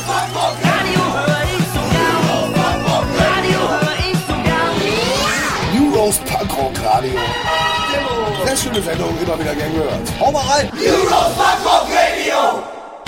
Radio höre ich so gern. Radio höre ich so gern. New Rose Punkrock Radio. Sehr schöne Sendung, immer wieder gern gehört. Hau mal rein. New Rose Punkrock Radio.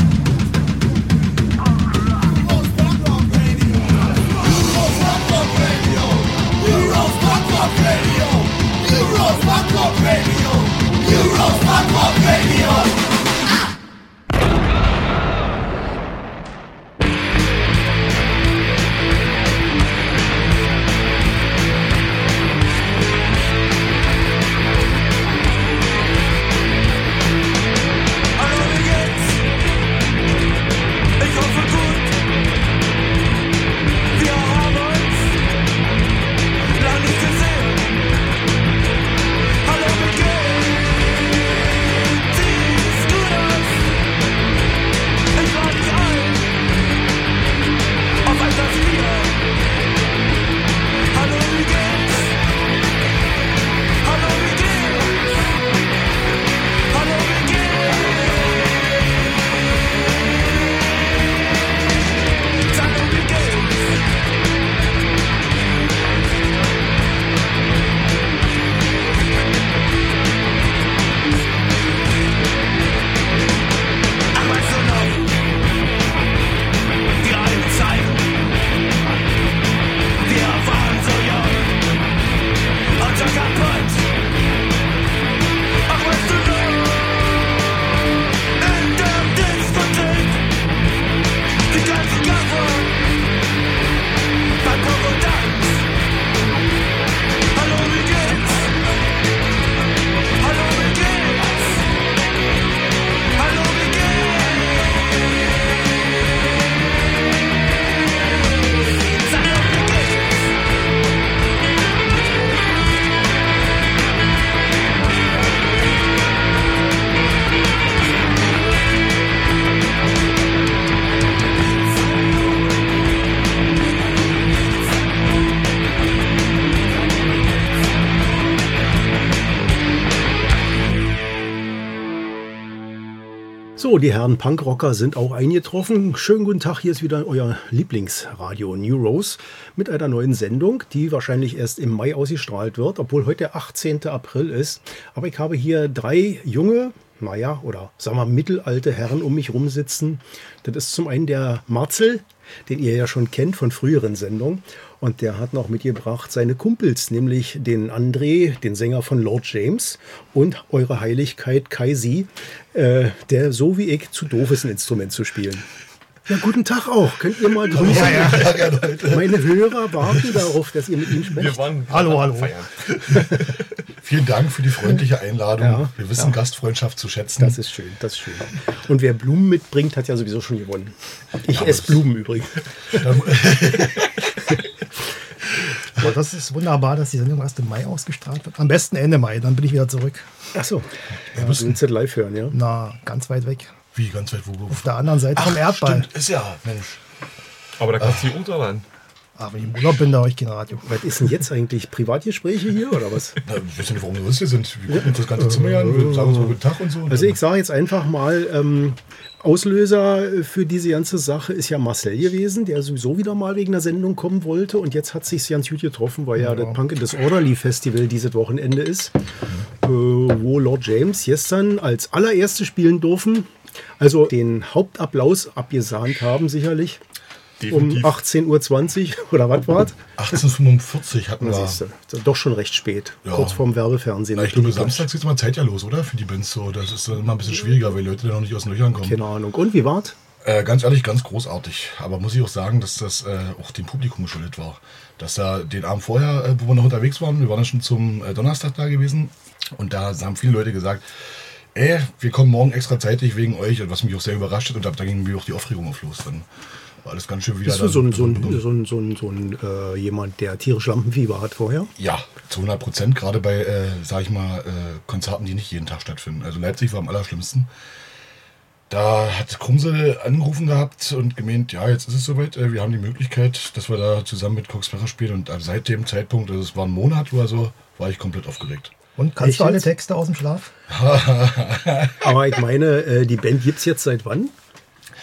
So, die Herren Punkrocker sind auch eingetroffen. Schönen guten Tag, hier ist wieder euer Lieblingsradio New Rose mit einer neuen Sendung, die wahrscheinlich erst im Mai ausgestrahlt wird, obwohl heute der 18. April ist. Aber ich habe hier 3 junge, oder sagen wir mittelalte Herren um mich rumsitzen. Das ist zum einen der Marcel, den ihr ja schon kennt von früheren Sendungen. Und der hat noch mitgebracht seine Kumpels, nämlich den André, den Sänger von Lord James und Eure Heiligkeit Kaisi, der so wie ich zu doof ist, ein Instrument zu spielen. Ja, guten Tag auch. Könnt ihr mal grüßen? Ja. Meine Hörer warten darauf, dass ihr mit ihnen sprecht. Wir waren hallo. Vielen Dank für die freundliche Einladung. Ja, wir wissen Gastfreundschaft zu schätzen. Das ist schön, Und wer Blumen mitbringt, hat ja sowieso schon gewonnen. Ich esse Blumen übrigens. Aber das ist wunderbar, dass die Sendung erst im Mai ausgestrahlt wird. Am besten Ende Mai, dann bin ich wieder zurück. Ach so. Wir müssen es live hören, ja? Na, ganz weit weg. Wie, ganz weit wo? Auf der anderen Seite vom Erdball. Stimmt, ist ja, Mensch. Aber da kannst du die runterladen. Aber wenn ich im Urlaub bin, da habe ich kein Radio. Was ist denn jetzt eigentlich? Privatgespräche hier oder was? Na, wir wissen nicht, warum wir hier sind. Wir gucken uns das ganze Zimmer an, wir sagen uns mal guten Tag und so. Also ich sage jetzt einfach mal, Auslöser für diese ganze Sache ist ja Marcel gewesen, der sowieso wieder mal wegen der Sendung kommen wollte. Und jetzt hat sich ganz gut getroffen, weil ja das Punk in Disorderly Festival dieses Wochenende ist, wo Lord James gestern als allererste spielen durften. Also den Hauptapplaus abgesahnt haben sicherlich. Definitiv. Um 18.20 Uhr oder was war es? 18.45 hatten wir. Doch schon recht spät, kurz vorm Werbefernsehen. Ich glaube, samstags geht es mal Zeit ja los, oder? Für die Bands so. Das ist immer ein bisschen schwieriger, weil Leute da noch nicht aus den Löchern kommen. Keine Ahnung. Und wie war's? Ganz ehrlich, ganz großartig. Aber muss ich auch sagen, dass das auch dem Publikum geschuldet war. Dass da den Abend vorher, wo wir noch unterwegs waren, wir waren ja schon zum Donnerstag da gewesen, und da haben viele Leute gesagt, wir kommen morgen extra zeitig wegen euch, und was mich auch sehr überrascht hat, und da ging mir auch die Aufregung auf los. Dann war alles ganz schön wieder. Bist du so ein jemand, der tierisch Lampenfieber hat vorher? Ja, zu 100%, gerade bei, sag ich mal, Konzerten, die nicht jeden Tag stattfinden. Also Leipzig war am allerschlimmsten. Da hat Krumse angerufen gehabt und gemeint, ja, jetzt ist es soweit, wir haben die Möglichkeit, dass wir da zusammen mit Cox Sparrow spielen, und seit dem Zeitpunkt, also es war ein Monat oder so, war ich komplett aufgeregt. Und kannst du alle Texte aus dem Schlaf? Aber ich meine, die Band gibt es jetzt seit wann?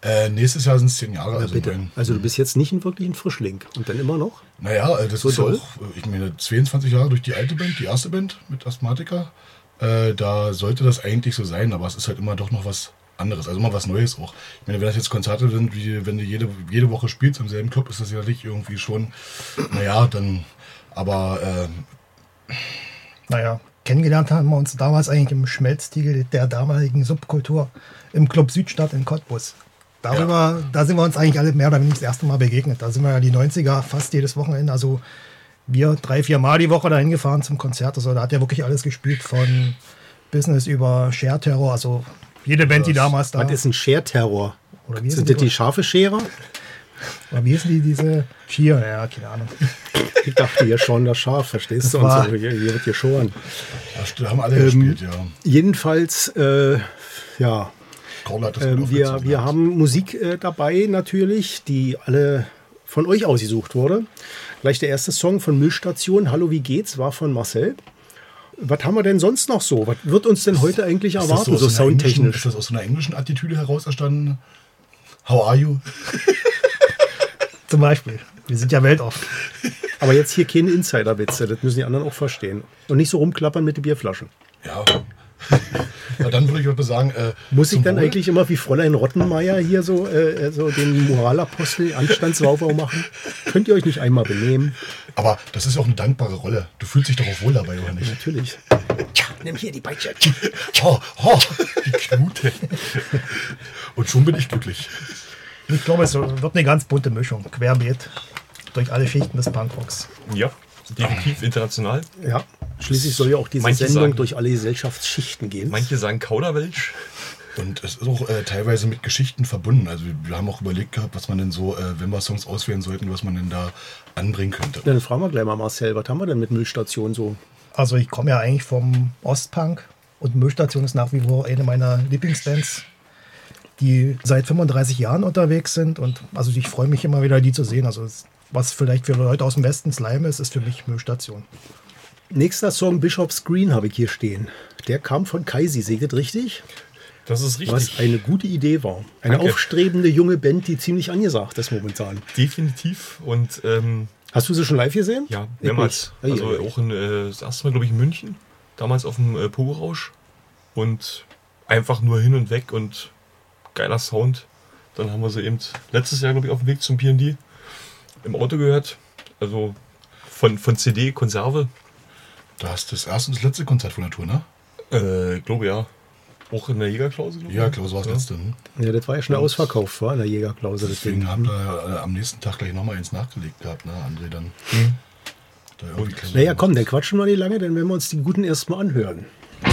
Nächstes Jahr sind es 10 Jahre. Ja, Also, bitte. Also du bist jetzt nicht wirklich ein Frischling. Und dann immer noch? Naja, das So ist ja doll? auch, ich meine, 22 Jahre durch die alte Band, die erste Band mit Asthmatiker. Da sollte das eigentlich so sein, aber es ist halt immer doch noch was anderes, also immer was Neues auch. Ich meine, wenn das jetzt Konzerte sind, wie wenn du jede Woche spielst im selben Club, ist das ja nicht irgendwie schon, naja, dann, aber Naja, kennengelernt haben wir uns damals eigentlich im Schmelztiegel der damaligen Subkultur im Club Südstadt in Cottbus. Da sind wir uns eigentlich alle mehr oder weniger das erste Mal begegnet. Da sind wir ja die 90er fast jedes Wochenende, also wir 3-4 Mal die Woche dahin gefahren zum Konzert. Also da hat ja wirklich alles gespielt, von Business über Share Terror, also jede Band, die damals da... Was ist ein Share-Terror? Oder wie Sind das die scharfe Scherer? Oder wie hießen die, diese Cheer? Ja, keine Ahnung. Ich dachte ja schon, das Schaf, verstehst du? Und war- so, hier wird geschoren. da haben alle gespielt, ja. Jedenfalls, ja, Paul hat das gut wir aufgezogen. haben Musik dabei natürlich, die alle von euch ausgesucht wurde. Gleich der erste Song von Müllstation, Hallo, wie geht's, war von Marcel. Was haben wir denn sonst noch so? Was wird uns denn heute eigentlich Ist das erwarten, aus so einer englischen- soundtechnisch? Ist das aus so einer englischen Attitüde heraus entstanden? How are you? Zum Beispiel. Wir sind ja weltoffen. Aber jetzt hier keine Insider-Witze, das müssen die anderen auch verstehen. Und nicht so rumklappern mit den Bierflaschen. Ja. Na, dann würde ich heute sagen, Muss ich zum dann Wohl. eigentlich immer wie Fräulein Rottenmeier hier so den Moralapostel Anstandssaufbau machen? Könnt ihr euch nicht einmal benehmen? Aber das ist ja auch eine dankbare Rolle. Du fühlst dich doch auch wohl dabei, oder nicht? Natürlich. Tja, nimm hier die Peitsche. Oh, oh, die Knute. Und schon bin ich glücklich. Ich glaube, es wird eine ganz bunte Mischung. Querbeet durch alle Schichten des Punkrocks. Ja, definitiv international. Ja, schließlich soll ja auch diese Manche Sendung sagen- durch alle Gesellschaftsschichten gehen. Manche sagen Kauderwelsch. Und es ist auch teilweise mit Geschichten verbunden. Also wir haben auch überlegt gehabt, was man denn so, wenn wir Songs auswählen sollten, was man denn da anbringen könnte. Dann fragen wir gleich mal Marcel, was haben wir denn mit Müllstation so? Also ich komme ja eigentlich vom Ostpunk und Müllstation ist nach wie vor eine meiner Lieblingsbands, die seit 35 Jahren unterwegs sind und also ich freue mich immer wieder, die zu sehen. Also was vielleicht für Leute aus dem Westen Slime ist für mich Müllstation. Nächster Song, Bishop's Green, habe ich hier stehen. Der kam von Kaisi, seht ihr richtig? Das ist richtig. Was eine gute Idee war. Eine Danke. aufstrebende junge Band, die ziemlich angesagt ist momentan. Definitiv. Und Hast du sie schon live gesehen? ja, Ich mehrmals. nicht. Also Ei, ei, ei. auch das erste Mal, glaube ich, in München. Damals auf dem Pogo-Rausch. Und einfach nur hin und weg und geiler Sound. Dann haben wir sie eben letztes Jahr, glaube ich, auf dem Weg zum P&D im Auto gehört. Also von CD, Konserve. Da hast du das erste und das letzte Konzert von der Tour, ne? Glaube ja. Auch in der Jägerklause, glaube ich. Ja, Klaus war das letzte. Ne? Ja, das war ja schon ausverkauft, war in der Jägerklause. Deswegen haben wir am nächsten Tag gleich nochmal eins nachgelegt gehabt, ne? André dann. Da irgendwie kleine- Naja, komm, dann quatschen wir nicht lange, dann werden wir uns die guten erstmal anhören.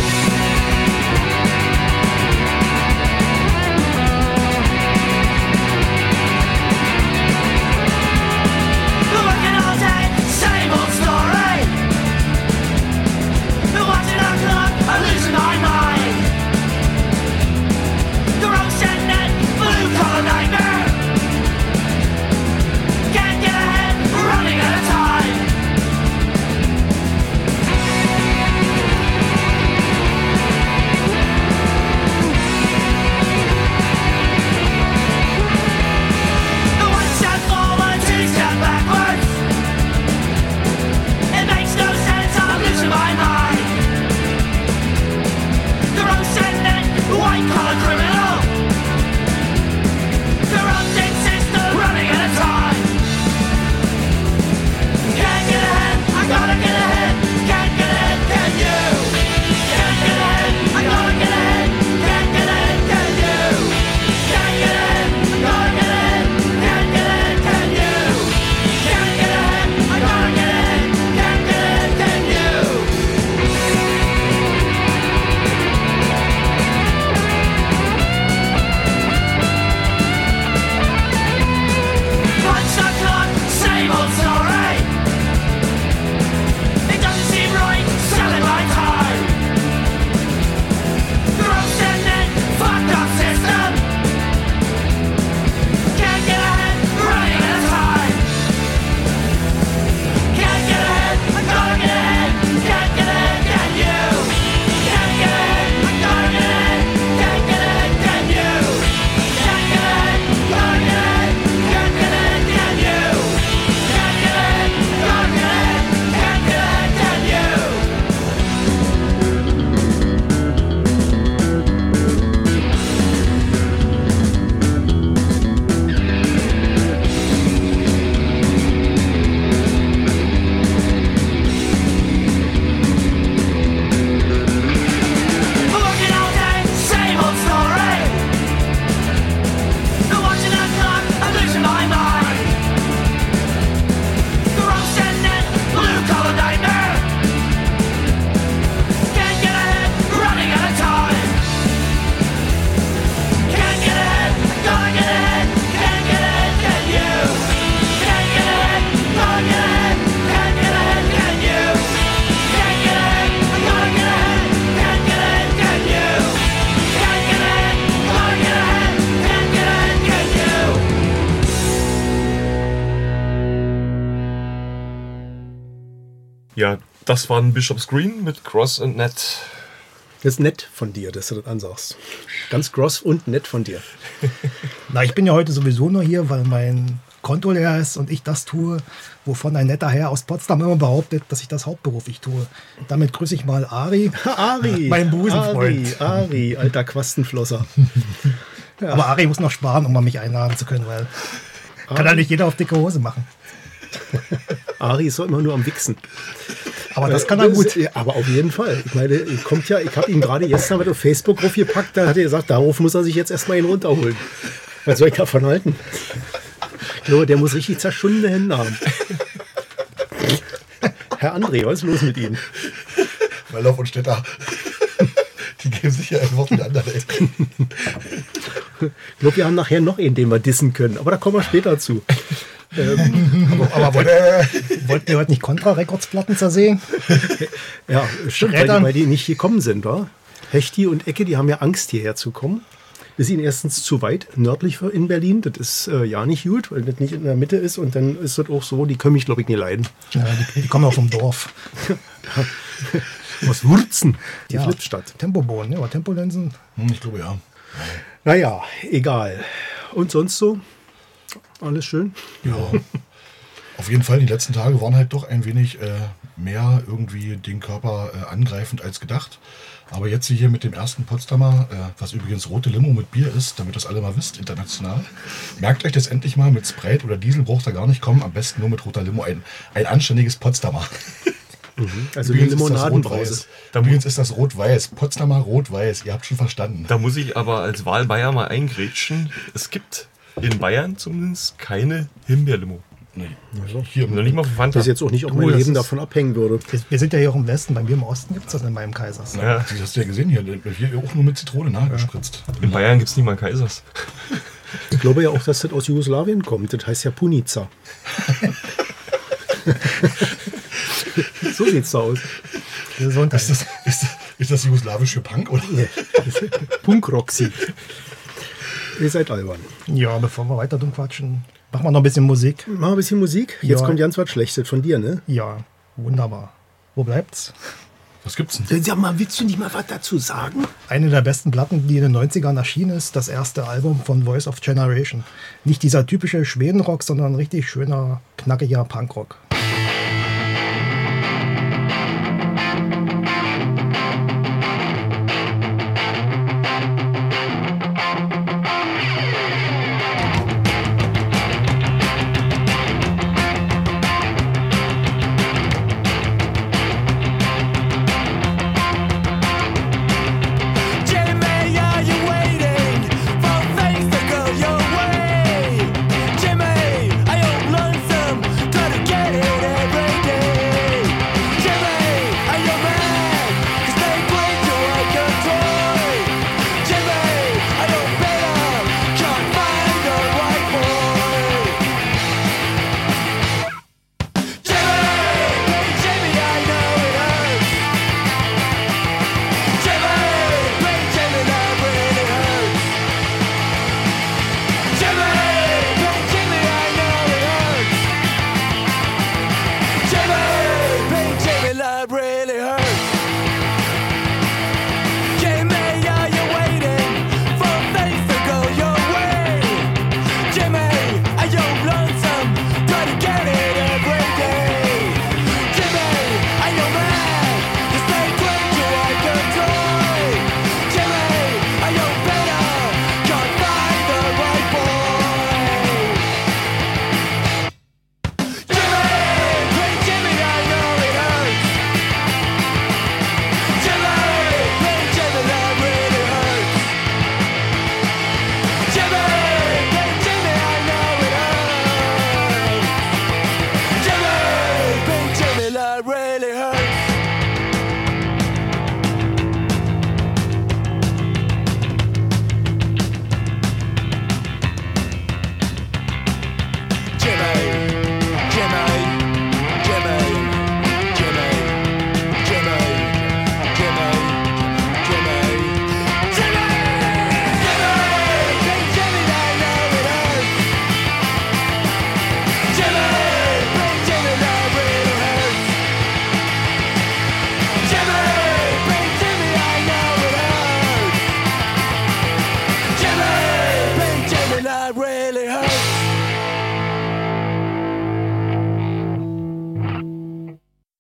We're working all day, same old story. We're watching our clock, I'm losing my mind. The road set net, blue collar nightmare. Can't get ahead, we're running out of time. Ja, das war ein Bishop's Green mit Cross und Net. Das ist nett von dir, dass du das ansagst. Ganz gross und nett von dir. Na, ich bin ja heute sowieso nur hier, weil mein Konto leer ist und ich das tue, wovon ein netter Herr aus Potsdam immer behauptet, dass ich das hauptberuflich tue. Damit grüße ich mal Ari, Ari, mein Busenfreund. Ari, alter Quastenflosser. Aber Ari muss noch sparen, um mal mich einladen zu können, weil kann ja nicht jeder auf dicke Hose machen. Ari ist doch immer nur am Wichsen. Aber das kann er gut. Ja, aber auf jeden Fall. Ich meine, kommt ja, ich habe ihn gerade gestern mit auf Facebook draufgepackt, da hat er gesagt, darauf muss er sich jetzt erstmal ihn runterholen. Was soll ich davon halten? Ich glaube, der muss richtig zerschundene Hände haben. Herr André, was ist los mit Ihnen? Waldorf und Städter. Die geben sich ja ein Wort mit anderen. Ich glaube, wir haben nachher noch einen, den wir dissen können. Aber da kommen wir später zu. Aber wollten wir heute nicht Contra-Records-Platten zersägen? Ja, stimmt, weil die nicht gekommen sind, wa? Hechti und Ecke, die haben ja Angst, hierher zu kommen. Ist ihnen erstens zu weit nördlich in Berlin. Das ist ja nicht gut, weil das nicht in der Mitte ist. Und dann ist das auch so, die können mich, glaube ich, nicht leiden. Ja, die kommen auch vom Dorf. Aus Wurzen, die Ja, Flipstadt. Tempobohnen, ja, aber Tempolinsen. Ich glaube, ja. Naja, egal. Und sonst so? Alles schön? Ja. Auf jeden Fall, die letzten Tage waren halt doch ein wenig mehr irgendwie den Körper angreifend als gedacht. Aber jetzt hier mit dem ersten Potsdamer, was übrigens rote Limo mit Bier ist, damit das alle mal wisst, international. Merkt euch das endlich mal, mit Sprite oder Diesel braucht ihr gar nicht kommen. Am besten nur mit roter Limo. Ein anständiges Potsdamer. Also die Limonadenbrause. Übrigens ist das rot-weiß. Potsdamer rot-weiß. Ihr habt schon verstanden. Da muss ich aber als Wahlbayer mal eingrätschen. Es gibt in Bayern zumindest keine Himbeerlimo. Nee. Hier Noch nicht mal für Ich Fanta. weiß jetzt auch nicht, ob Du, mein das Leben ist- davon abhängen würde. Wir sind ja hier auch im Westen, bei mir im Osten gibt es das in meinem Kaisers. Ja. Das hast du ja gesehen hier. Hier auch nur mit Zitrone nachgespritzt. In Bayern gibt es nicht mal Kaisers. Ich glaube ja auch, dass das aus Jugoslawien kommt. Das heißt ja Punica. So sieht's da aus. Gesundheit. Ist das jugoslawisch für Punk? Oder? Punkroxy. Ihr seid albern. Ja, bevor wir weiter dumm quatschen, machen wir noch ein bisschen Musik. Machen wir ein bisschen Musik. Jetzt Ja. kommt ganz was Schlechtes von dir, ne? Ja, wunderbar. Wo bleibt's? Was gibt's denn? Sag mal, willst du nicht mal was dazu sagen? Eine der besten Platten, die in den 90ern erschienen ist, das erste Album von Voice of Generation. Nicht dieser typische Schwedenrock, sondern ein richtig schöner, knackiger Punkrock. Jimmy, are you waiting for things to go your way? Jimmy, are you lonesome? Try to get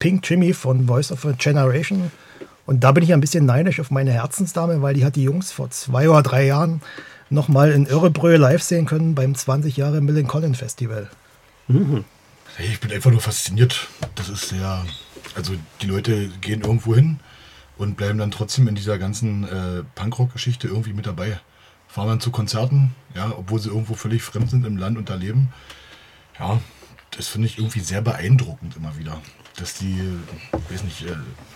Pink Jimmy von Voice of a Generation. Und da bin ich ein bisschen neidisch auf meine Herzensdame, weil die hat die Jungs vor 2 oder 3 Jahren nochmal in Örebrö live sehen können beim 20 Jahre Millencolin Festival. Hey, ich bin einfach nur fasziniert. Das ist sehr. Also, die Leute gehen irgendwo hin und bleiben dann trotzdem in dieser ganzen Punkrock-Geschichte irgendwie mit dabei. Fahren dann zu Konzerten, ja, obwohl sie irgendwo völlig fremd sind im Land und da leben. Ja, das finde ich irgendwie sehr beeindruckend immer wieder. Dass die, weiß nicht,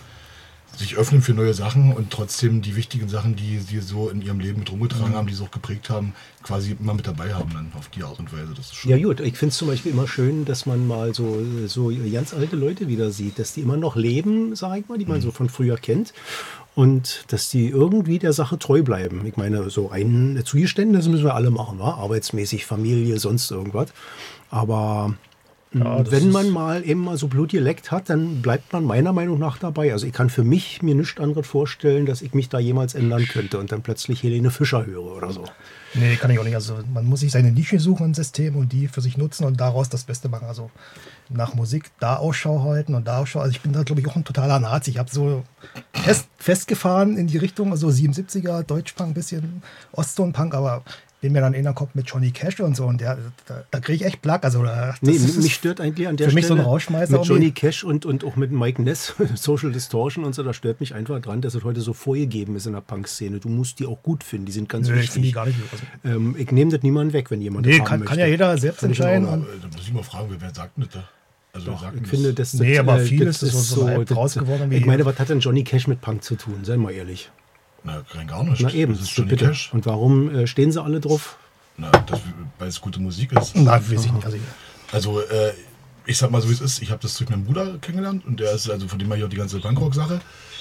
sich öffnen für neue Sachen und trotzdem die wichtigen Sachen, die sie so in ihrem Leben mit rumgetragen haben, die sie auch geprägt haben, quasi immer mit dabei haben dann auf die Art und Weise. Das ist schon Ja gut, ich finde es zum Beispiel immer schön, dass man mal so ganz alte Leute wieder sieht, dass die immer noch leben, sag ich mal, die man so von früher kennt und dass die irgendwie der Sache treu bleiben. Ich meine, so ein Zugeständnis müssen wir alle machen, wa? Arbeitsmäßig, Familie, sonst irgendwas. Aber wenn man mal eben mal so Blut geleckt hat, dann bleibt man meiner Meinung nach dabei. Also ich kann für mich mir nichts anderes vorstellen, dass ich mich da jemals ändern könnte und dann plötzlich Helene Fischer höre oder so. Nee, kann ich auch nicht. Also man muss sich seine Nische suchen im System und die für sich nutzen und daraus das Beste machen. Also nach Musik da Ausschau halten und da Ausschau. Also ich bin da, glaube ich, auch ein totaler Nazi. Ich habe so festgefahren in die Richtung, also 77er, Deutschpunk, bisschen Ostzone-Punk, aber wenn mir dann einer kommt mit Johnny Cash und so und da kriege ich echt Plack. Also mich stört eigentlich an der für mich Stelle so ein Rauschmeißer mit Johnny Cash und auch mit Mike Ness, Social Distortion und so, da stört mich einfach dran, dass es heute so vorgegeben ist in der Punk-Szene. Du musst die auch gut finden, die sind ganz ich wichtig. finde die gar nicht gut. Ich nehme das niemandem weg, wenn jemand Nee, das haben kann ja jeder selbst entscheiden. da Und muss ich mal fragen, wer sagt denn das da? Also wer sagt denn Ich finde, das Nee, aber vieles das ist so halb raus geworden, wie- Ich meine, was hat denn Johnny Cash mit Punk zu tun? Sei mal ehrlich. Na, rein gar nicht. Na eben, Das ist Johnny bitte. Cash. Und warum stehen sie alle drauf? Na, weil es gute Musik ist. Na, weiß ich nicht. Also, ich sag mal so, wie es ist. Ich habe das durch meinen Bruder kennengelernt und der ist, also von dem mache ich auch die ganze Punkrock-Sache.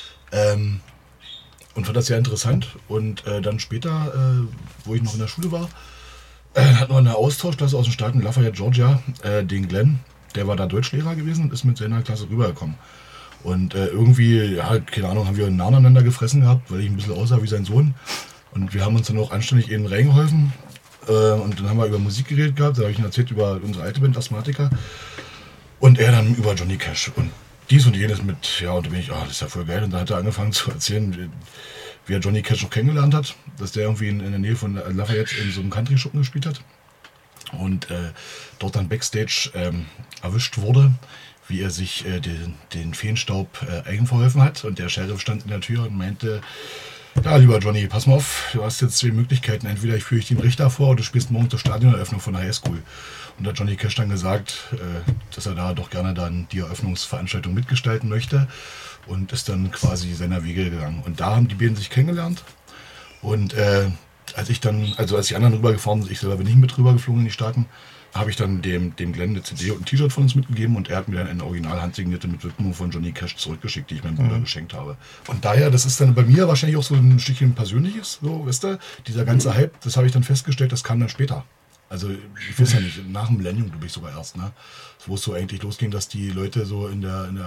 Und fand das sehr interessant. Und dann später, wo ich noch in der Schule war, hat noch eine Austauschklasse aus den Staaten, Lafayette, Georgia, den Glenn, der war da Deutschlehrer gewesen und ist mit seiner Klasse rübergekommen. Und irgendwie, ja, keine Ahnung, haben wir einen Namen aneinander gefressen gehabt, weil ich ein bisschen aussah wie sein Sohn. Und wir haben uns dann auch anständig eben reingeholfen. Und dann haben wir über Musik geredet gehabt, da habe ich ihm erzählt über unsere alte Band Asthmatiker und er dann über Johnny Cash und dies und jenes mit, ja, und da bin ich, das ist ja voll geil. Und da hat er angefangen zu erzählen, wie er Johnny Cash noch kennengelernt hat, dass der irgendwie in der Nähe von Lafayette in so einem Country-Schuppen gespielt hat und dort dann Backstage erwischt wurde, wie er sich den Feenstaub eigenverholfen hat und der Sheriff stand in der Tür und meinte: Ja, lieber Johnny, pass mal auf, du hast jetzt 2 Möglichkeiten. Entweder ich führe dich den Richter vor oder du spielst morgen zur Stadioneröffnung von der Highschool. Und da hat Johnny Cash dann gesagt, dass er da doch gerne dann die Eröffnungsveranstaltung mitgestalten möchte und ist dann quasi seiner Wege gegangen. Und da haben die beiden sich kennengelernt. Und als die anderen rübergefahren sind, ich selber bin nicht mit rübergeflogen in die Staaten, habe ich dann dem Glenn eine CD und ein T-Shirt von uns mitgegeben und er hat mir dann eine original handsignierte mit Widmung von Johnny Cash zurückgeschickt, die ich meinem Bruder geschenkt habe. Und daher, das ist dann bei mir wahrscheinlich auch so ein Stückchen Persönliches, so, weißt du, dieser ganze Hype, das habe ich dann festgestellt, das kam dann später. Also ich weiß ja nicht, nach dem Millennium, glaube ich, sogar erst, ne? Wo es so eigentlich losging, dass die Leute so in dem,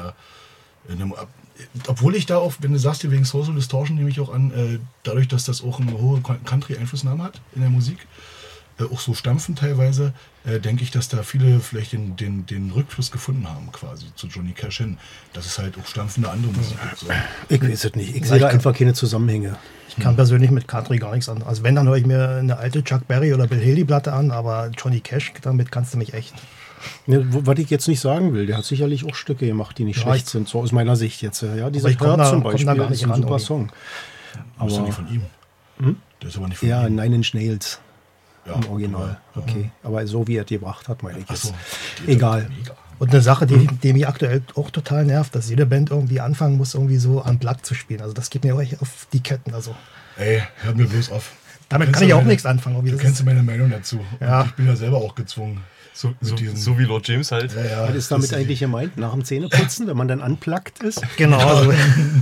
obwohl ich da auch, wenn du sagst, wegen Social Distortion nehme ich auch an, dadurch, dass das auch eine hohe Country-Einflussnahme hat in der Musik, auch so stampfen teilweise, denke ich, dass da viele vielleicht den Rückfluss gefunden haben quasi zu Johnny Cash hin. Das ist halt auch stampfende andere Musik. So. Ich weiß es nicht. Ich sehe da einfach keine Zusammenhänge. Ich kann persönlich mit Country gar nichts an. Also wenn, dann höre ich mir eine alte Chuck Berry oder Bill Haley Platte an, aber Johnny Cash, damit kannst du mich echt... Ne, was ich jetzt nicht sagen will, der hat sicherlich auch Stücke gemacht, die nicht schlecht sind, so aus meiner Sicht jetzt. Ja, dieser ich komm Hurt da- zum komm da Beispiel gar ist nicht ein ran, super irgendwie. Song. Das ist ja nicht von ihm. Der ist aber nicht von Ja, ihm. Nine Inch Nails Ja, im Original. ja. Okay, aber so wie er die gebracht hat, meine ich Ach jetzt. so, Egal. Mega. Und eine Sache, die mich aktuell auch total nervt, dass jede Band irgendwie anfangen muss, irgendwie so unplugged zu spielen. Also das geht mir auch echt auf die Ketten. Also Ey, hör mir bloß auf. damit Du kann kennst ich ja auch meine- nichts anfangen. Irgendwie. Du Das kennst ist, ja meine Meinung dazu. Ja. Und ich bin ja selber auch gezwungen. So diesen- wie Lord James halt. Ja, Was ist damit eigentlich gemeint? Nach dem Zähneputzen, wenn man dann unplugged ist? genau. Also,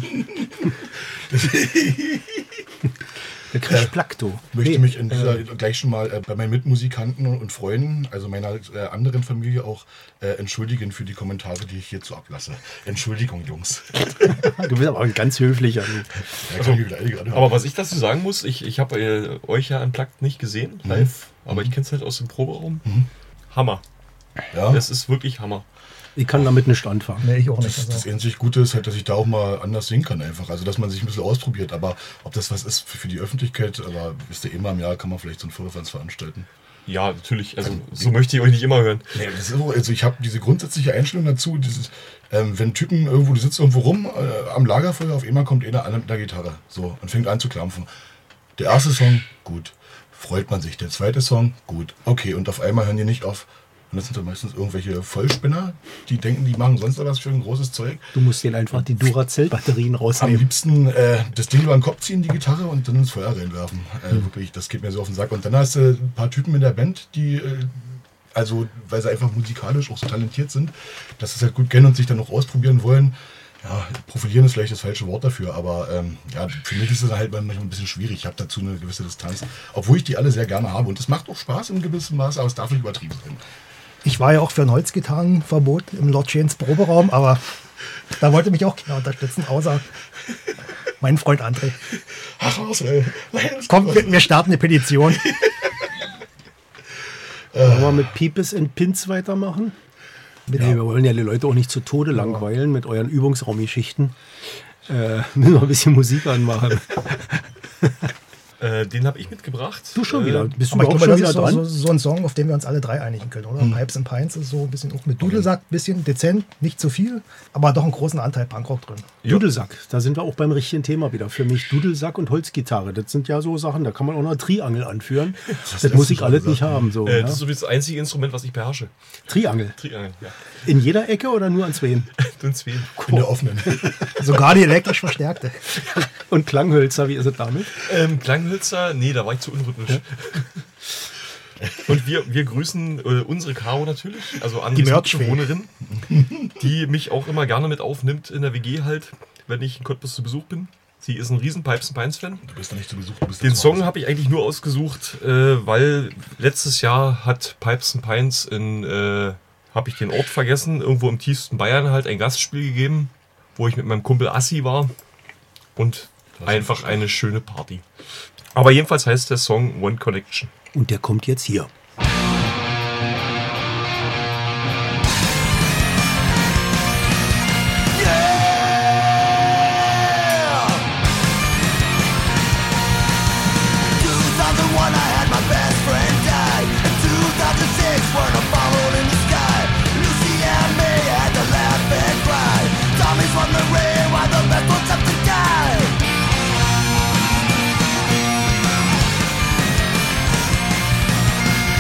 Der kriegt Plakto. möchte mich in dieser gleich schon mal bei meinen Mitmusikanten und Freunden, also meiner anderen Familie auch entschuldigen für die Kommentare, die ich hierzu ablasse. Entschuldigung, Jungs. Du bist aber ein ganz höflicher. Ja, kann ich gerade hören. Aber was ich dazu sagen muss, ich habe euch ja unplugged nicht gesehen, live, aber ich kenne es halt aus dem Proberaum. Hammer. Ja. Das ist wirklich Hammer. Ich kann damit nicht anfangen. Nee, ich auch nicht. Das einzig Gute ist halt, dass ich da auch mal anders singen kann einfach. Also, dass man sich ein bisschen ausprobiert. Aber ob das was ist für die Öffentlichkeit, aber wisst ihr, immer im Jahr kann man vielleicht so einen Firlefanz veranstalten. Ja, natürlich. Also so möchte ich euch nicht immer hören. Nee, das ist auch, also ich habe diese grundsätzliche Einstellung dazu, dieses, wenn Typen irgendwo, du sitzt irgendwo rum am Lagerfeuer, auf einmal kommt einer an mit der Gitarre so und fängt an zu klampfen. Der erste Song, gut, freut man sich. Der zweite Song, gut, okay, und auf einmal hören die nicht auf. Und das sind dann meistens irgendwelche Vollspinner, die denken, die machen sonst was für ein großes Zeug. Du musst denen einfach die Duracell-Batterien Am rausnehmen. liebsten das Ding über den Kopf ziehen, die Gitarre, und dann ins Feuer reinwerfen. Wirklich, das geht mir so auf den Sack. Und dann hast du ein paar Typen in der Band, die, also weil sie einfach musikalisch auch so talentiert sind, dass sie es halt gut kennen und sich dann auch ausprobieren wollen. Ja, profilieren ist vielleicht das falsche Wort dafür, aber ja, für mich ist es halt manchmal ein bisschen schwierig. Ich habe dazu eine gewisse Distanz, obwohl ich die alle sehr gerne habe. Und es macht auch Spaß in gewissem Maße, aber es darf nicht übertrieben sein. Ich war ja auch für ein Holzgitarrenverbot im Lord Janes Proberaum, aber da wollte mich auch keiner unterstützen, außer mein Freund André. Ach, Marcel. Komm, wir starten eine Petition. Wollen wir mit Peepers and Pins weitermachen? Nee, wir wollen ja die Leute auch nicht zu Tode langweilen mit euren Übungsraumgeschichten. Müssen wir ein bisschen Musik anmachen. Den habe ich mitgebracht. Du schon wieder. Bist du Aber ich auch glaube, schon das wieder ist dran? so ein Song, auf den wir uns alle drei einigen können, oder? Pipes and Pines ist so ein bisschen auch mit Dudelsack, ein bisschen dezent, nicht zu viel, aber doch einen großen Anteil Punkrock drin. Dudelsack, da sind wir auch beim richtigen Thema wieder. Für mich Dudelsack und Holzgitarre, das sind ja so Sachen, da kann man auch noch eine Triangel anführen. Das muss ich alles nicht haben. So, Das ist so das einzige Instrument, was ich beherrsche. Triangel. Triangel, ja. In jeder Ecke oder nur an zweien? Den Zween. In der offenen. Sogar die elektrisch verstärkte. Und Klanghölzer, wie ist es damit? Klanghölzer, nee, da war ich zu unrhythmisch. Und wir grüßen unsere Caro natürlich, also Die Andres Merch-Fee. Mitbewohnerin, die mich auch immer gerne mit aufnimmt in der WG halt, wenn ich in Cottbus zu Besuch bin. Sie ist ein riesen Pipes and Pines Fan. Du bist da nicht zu Besuch. Du bist Den zu Song Hause. habe ich eigentlich nur ausgesucht, weil letztes Jahr hat Pipes and Pines in, habe ich den Ort vergessen, irgendwo im tiefsten Bayern halt ein Gastspiel gegeben, wo ich mit meinem Kumpel Assi war und einfach eine schöne Party. Aber jedenfalls heißt der Song One Connection. Und der kommt jetzt hier. Die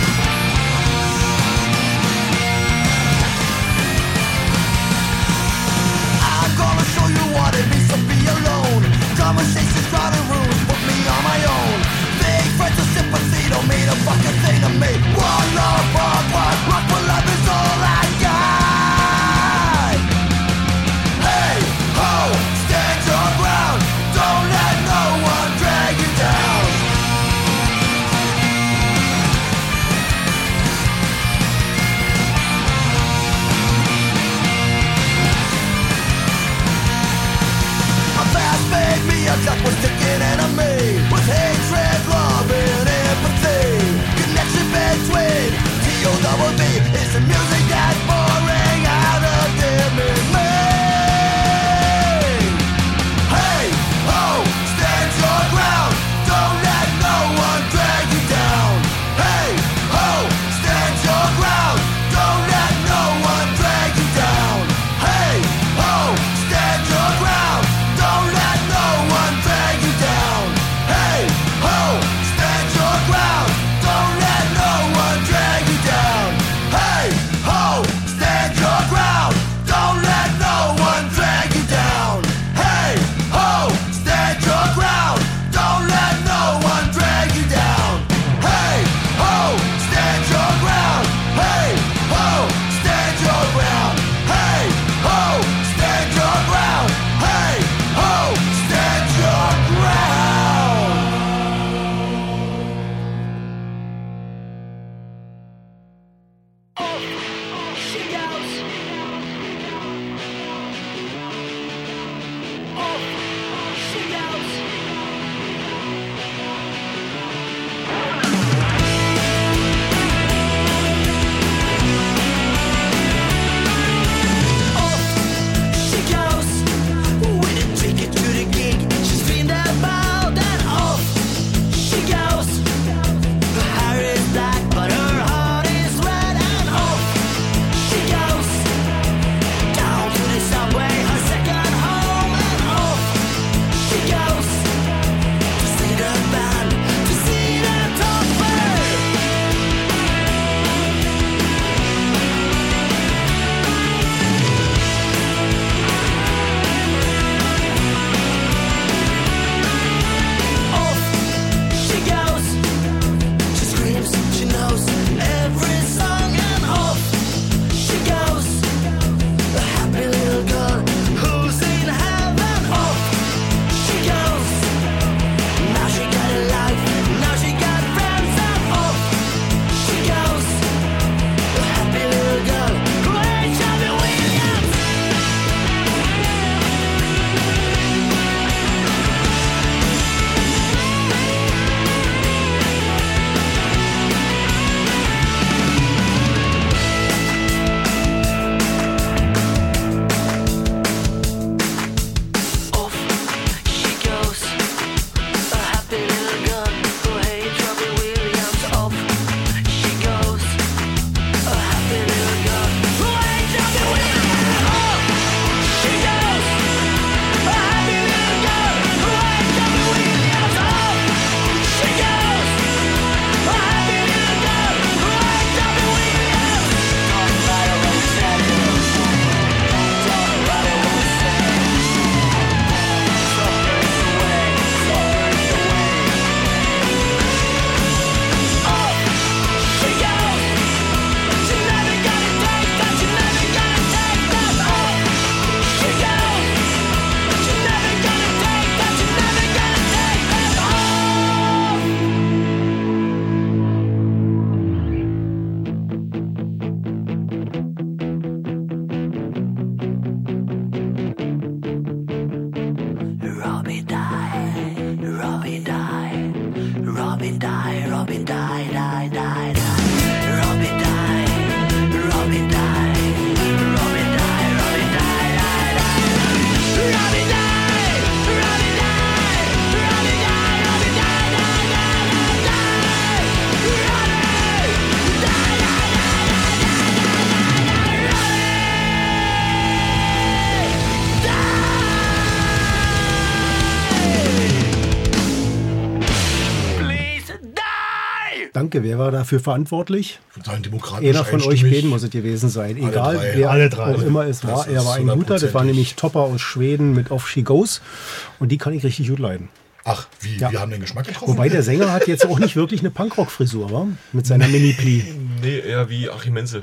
Gedanke, wer war dafür verantwortlich? Ich würde sagen, demokratisch Einer von euch einstimmig. beiden muss es gewesen sein. Alle Egal, drei. wer Alle drei. auch immer es Das war. Er ist war ein guter. Das war 100%. nämlich Topper aus Schweden mit Off She Goes. Und die kann ich richtig gut leiden. Ach, wie? Ja. Wir haben den Geschmack getroffen? Wobei der Sänger hat jetzt auch nicht wirklich eine Punkrock-Frisur, wa? Mit seiner Mini-Pli. Nee, eher wie Achim Menzel.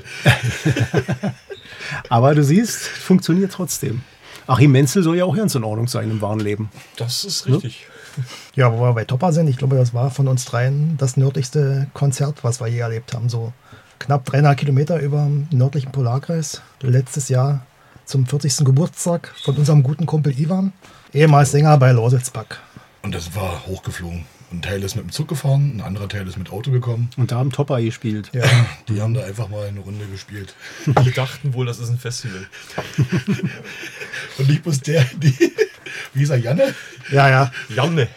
Aber du siehst, funktioniert trotzdem. Achim Menzel soll ja auch ganz in Ordnung sein im wahren Leben. Das ist richtig. Ja, wo wir bei Topper sind, ich glaube, das war von uns dreien das nördlichste Konzert, was wir je erlebt haben. So knapp 300 Kilometer über dem nördlichen Polarkreis. Letztes Jahr zum 40. Geburtstag von unserem guten Kumpel Ivan, ehemals Sänger bei Lorsitzpack. Und das war hochgeflogen. Ein Teil ist mit dem Zug gefahren, ein anderer Teil ist mit Auto gekommen. Und da haben Topper gespielt. Ja. Die haben da einfach mal eine Runde gespielt. Die dachten wohl, das ist ein Festival. Und ich muss wie ist er, Janne? Ja, ja, Janne.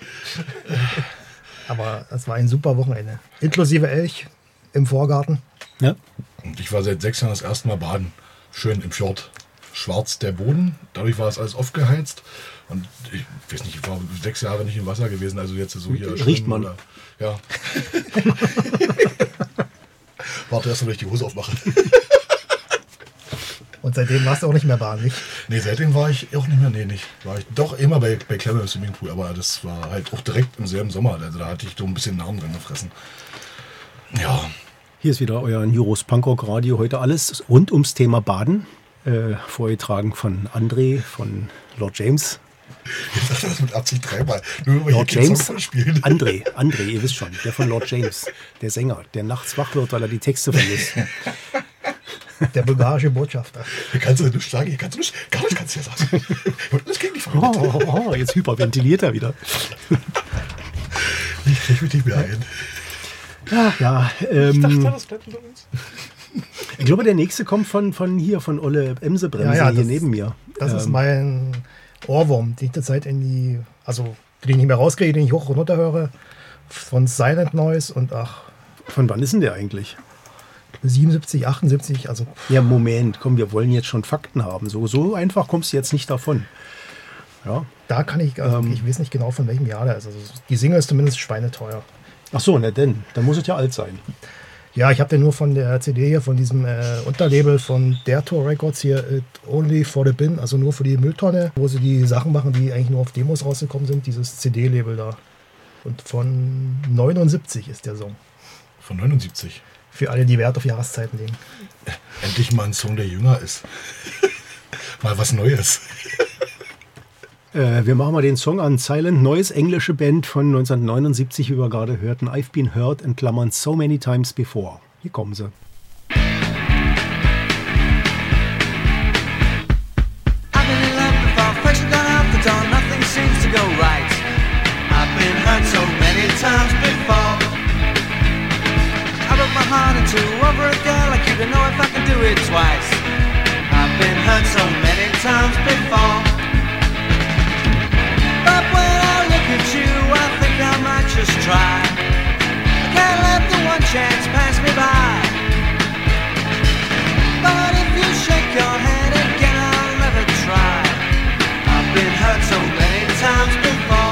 aber es war ein super Wochenende. Inklusive Elch im Vorgarten. Ja. Und ich war seit 6 Jahren das erste Mal baden. Schön im Fjord. Schwarz der Boden. Dadurch war es alles aufgeheizt. Und ich weiß nicht, ich war 6 Jahre nicht im Wasser gewesen. Also jetzt so hier. Riecht man. Oder, ja. Warte erst mal, wenn ich die Hose aufmache. Und seitdem warst du auch nicht mehr baden, nicht? Nee, seitdem war ich auch nicht mehr. Nee, nicht. War ich doch immer bei Clemmer im Swimmingpool. Aber das war halt auch direkt im selben Sommer. Also da hatte ich so ein bisschen Namen drin gefressen. Ja. Hier ist wieder euer Neuros Punkrock Radio. Heute alles rund ums Thema Baden. Vorgetragen von André, von Lord James. Jetzt sagt er das mit Absicht dreimal. Nur weil Lord ich keinen James, Song spielen. André, ihr wisst schon, der von Lord James, der Sänger, der nachts wach wird, weil er die Texte vermisst. Der bulgarische Botschafter. Kannst du nicht sagen, kannst du nicht, gar nicht kannst du ja sagen. Das ging nicht von mir. Jetzt hyperventiliert er wieder. Ich krieg mich nicht mehr ein. Ja, Ich dachte, das bleibt unter uns. ich glaube, der nächste kommt von Olle Emsebremse Ja, hier das- neben mir. Das ist mein Ohrwurm, den ich derzeit den ich nicht mehr rauskriege, den ich hoch und runter höre. Von Silent Noise und Von wann ist denn der eigentlich? 77, 78, also Ja, Moment, komm, wir wollen jetzt schon Fakten haben. So einfach kommst du jetzt nicht davon. Ja. da kann ich, ich weiß nicht genau von welchem Jahr der ist. Also die Single ist zumindest schweineteuer. Ach so, na denn, dann muss es ja alt sein. Ja, ich habe den nur von der CD hier, von diesem Unterlabel von der Tour Records hier, Only for the Bin, also nur für die Mülltonne, wo sie die Sachen machen, die eigentlich nur auf Demos rausgekommen sind, dieses CD-Label da. Und von 79 ist der Song. Von 79. Für alle, die Wert auf Jahreszeiten legen. Endlich mal ein Song, der jünger ist. Mal was Neues. Wir machen mal den Song an. Silent Noise, englische Band von 1979, wie wir gerade hörten. I've been heard in Klammern so many times before. Hier kommen sie. I've been in love before, first gone out the door, nothing seems to go right. I've been hurt so many times before. I broke my heart in two over a girl like you don't know if I can do it twice. I've been hurt so many times before. But when I look at you, I think I might just try. I can't let the one chance pass me by. But if you shake your head again, I'll never try. I've been hurt so many times before.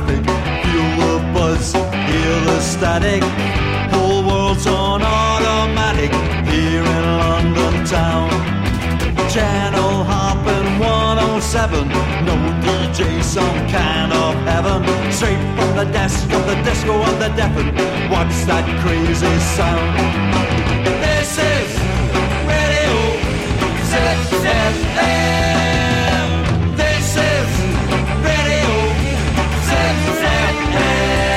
traffic. Feel the buzz, hear the static. Whole world's on automatic here in London town. Channel hopping 107, no DJ, some kind of heaven. Straight from the desk of the disco and the deafened. What's that crazy sound? This is Radio ZFM. This is Radio ZFM.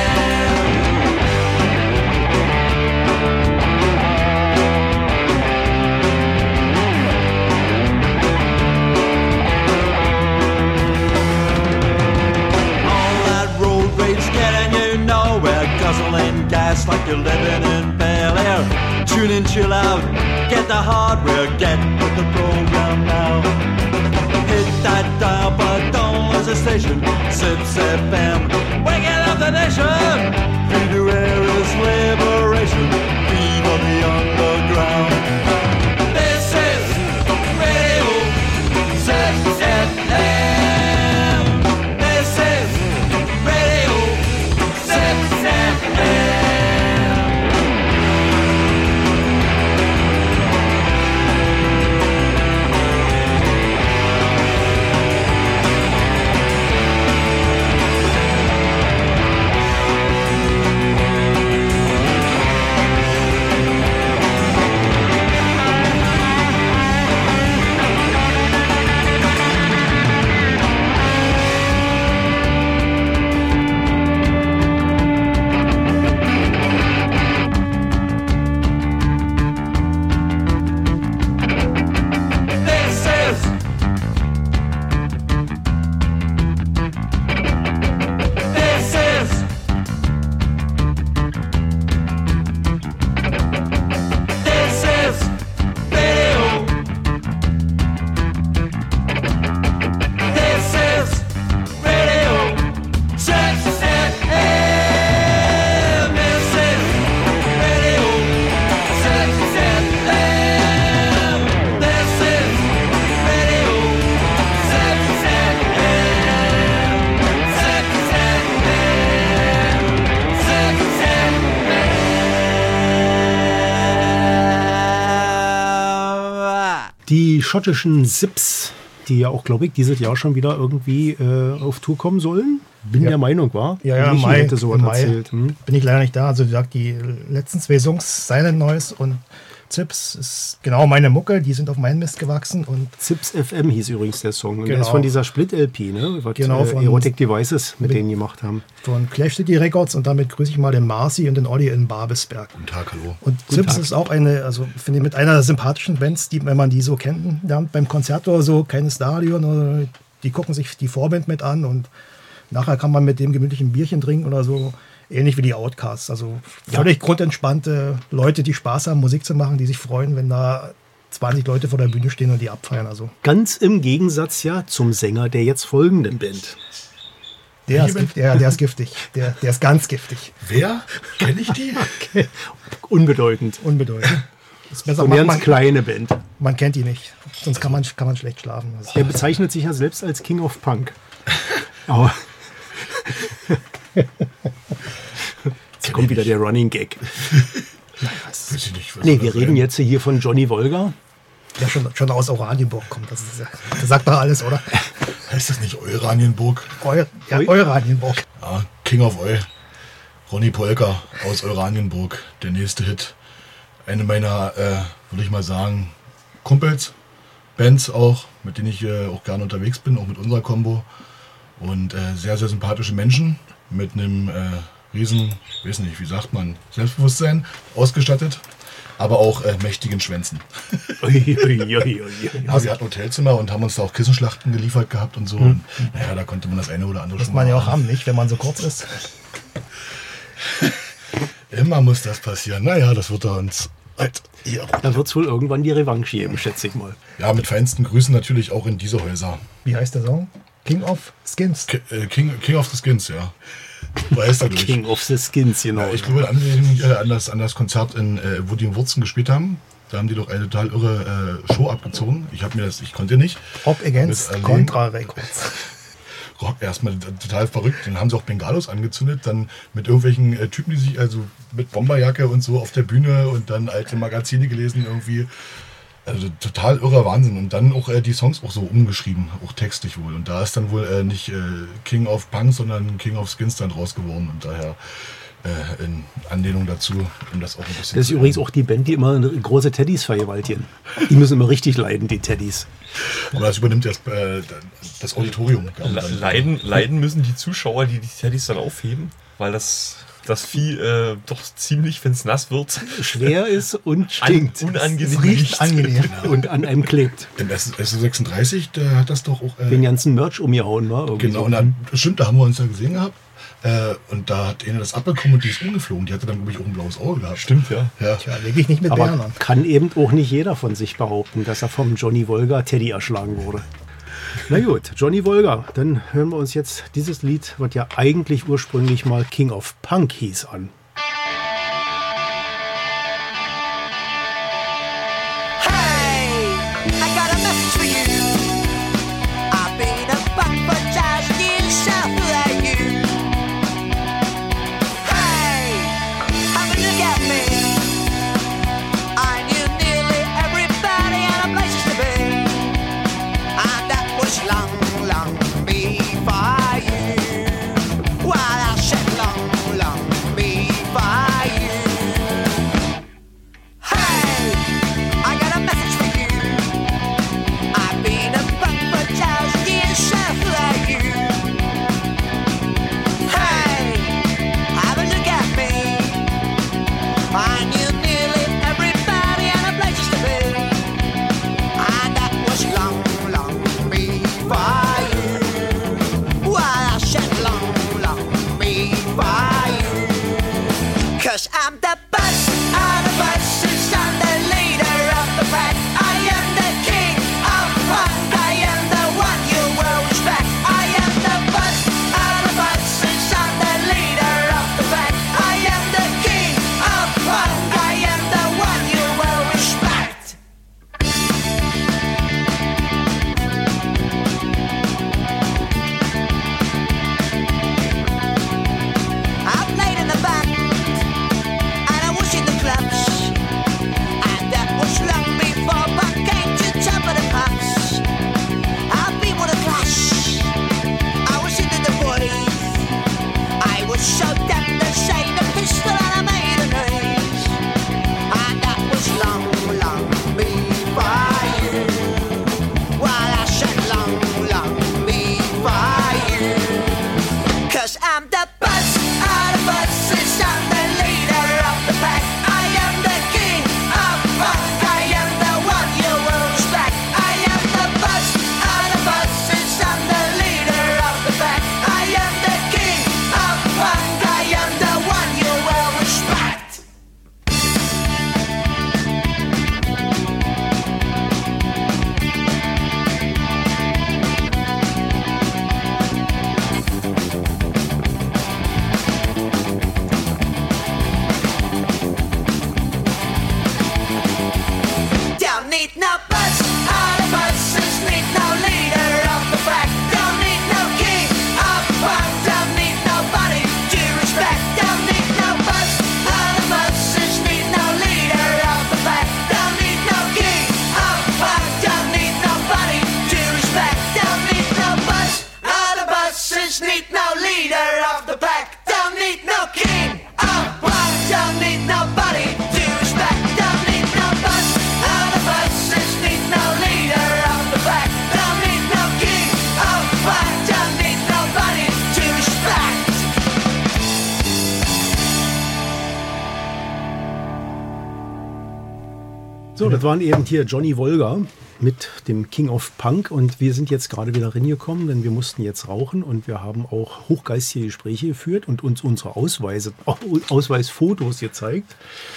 Guzzling gas like you're living in Bel Air. Tune in, chill out, get the hardware, get with the program now. Hit that dial, but don't lose the station. Sips FM, waking up the nation. Free to air is liberation. Viva the underground. This is Radio ZFM. This is Radio ZFM. Die schottischen Zips, die ja auch, glaube ich, dieses Jahr schon wieder irgendwie auf Tour kommen sollen. Bin der Meinung, war. Ja, Michi Mai, hätte so was erzählt. Bin ich leider nicht da. Also wie gesagt, die letzten zwei Songs, Silent Noise und Zips, ist genau meine Mucke. Die sind auf meinen Mist gewachsen. Und Zips FM hieß übrigens der Song. Und der Genau. ist von dieser Split-LP, ne? Was Genau, von- Erotic Devices mit denen gemacht haben. von Clash City Records. Und damit grüße ich mal den Marcy und den Olli in Babelsberg. Guten Tag, hallo. Und Zips ist auch eine, also finde ich, mit einer der sympathischen Bands, die, wenn man die so kennt, lernt beim Konzert oder so, keine Stadion, oder die gucken sich die Vorband mit an und nachher kann man mit dem gemütlich ein Bierchen trinken oder so. Ähnlich wie die Outcasts. Also völlig grundentspannte Leute, die Spaß haben, Musik zu machen, die sich freuen, wenn da 20 Leute vor der Bühne stehen und die abfeiern. Also Ganz im Gegensatz ja zum Sänger der jetzt folgenden Band. der ist giftig. Der ist ganz giftig. Wer? Kenne ich die? Unbedeutend. Unbedeutend. Ist besser, Eine ganz man kleine Band. kennt die nicht. Sonst kann man schlecht schlafen. Also, Er bezeichnet sich ja selbst als King of Punk. Aber jetzt kommt wieder der Running Gag. Weiß ich nicht. was Nee, soll wir das reden sein? jetzt hier von Johnny Wolga. der schon aus Oranienburg kommt. Das sagt doch alles, oder? Heißt das nicht Euranienburg? Oranienburg. Ja, King of Oil. Ronny Polka aus Euranienburg. Der nächste Hit. Eine meiner, würde ich mal sagen, Kumpels. Bands auch, mit denen ich auch gerne unterwegs bin, auch mit unserer Combo. Und sehr, sehr sympathische Menschen mit einem riesen, weiß nicht, wie sagt man, Selbstbewusstsein ausgestattet, aber auch mächtigen Schwänzen. Ui, ui, ui, ui. Ja, wir hatten Hotelzimmer und haben uns da auch Kissenschlachten geliefert gehabt und so. Und, naja, da konnte man das eine oder andere Muss schon man ja mal auch haben, nicht? Wenn man so kurz ist. Immer muss das passieren. Naja, das wird da uns halt hier. Da wird es wohl irgendwann die Revanche geben, schätze ich mal. Ja, mit feinsten Grüßen natürlich auch in diese Häuser. Wie heißt der Song? King of Skins. King of the Skins, ja. So heißt er, glaube ich. King of the Skins, genau. Ja, ich glaube, an das Konzert, wo die in Wurzen gespielt haben, da haben die doch eine total irre Show abgezogen. Ich konnte nicht. Rock Against Mit Erleben. Contra Records. Rock erstmal total verrückt. Dann haben sie auch Bengalos angezündet, dann mit irgendwelchen Typen, die sich also mit Bomberjacke und so auf der Bühne und dann alte Magazine gelesen irgendwie. Also total irrer Wahnsinn. Und dann auch die Songs auch so umgeschrieben, auch textlich wohl. Und da ist dann wohl nicht King of Punk, sondern King of Skins dann raus geworden. Und daher in Anlehnung dazu, um das auch ein bisschen. Das ist übrigens auch die Band, die immer große Teddys vergewaltigen. Die müssen immer richtig leiden, die Teddys. Aber das übernimmt jetzt das Auditorium. Leiden müssen die Zuschauer, die Teddys dann aufheben, weil das Vieh doch ziemlich, wenn es nass wird, schwer ist und stinkt. Unangenehm Riecht angenehm. Und an einem klebt. Im SO36, der hat das doch auch. Den ganzen Merch umgehauen, war irgendwie. Genau, und dann, stimmt, da haben wir uns ja gesehen gehabt. Und da hat eine das abbekommen und die ist umgeflogen. Die hatte dann, glaube ich, auch ein blaues Auge gehabt. Stimmt, ja. Tja, leg ich nicht mit Bären Aber an. kann eben auch nicht jeder von sich behaupten, dass er vom Johnny Wolga Teddy erschlagen wurde. Na gut, Johnny Wolga. Dann hören wir uns jetzt dieses Lied, was ja eigentlich ursprünglich mal King of Punk hieß, an. So, das waren eben hier Johnny Wolga mit dem King of Punk und wir sind jetzt gerade wieder reingekommen, denn wir mussten jetzt rauchen und wir haben auch hochgeistige Gespräche geführt und uns unsere Ausweisfotos gezeigt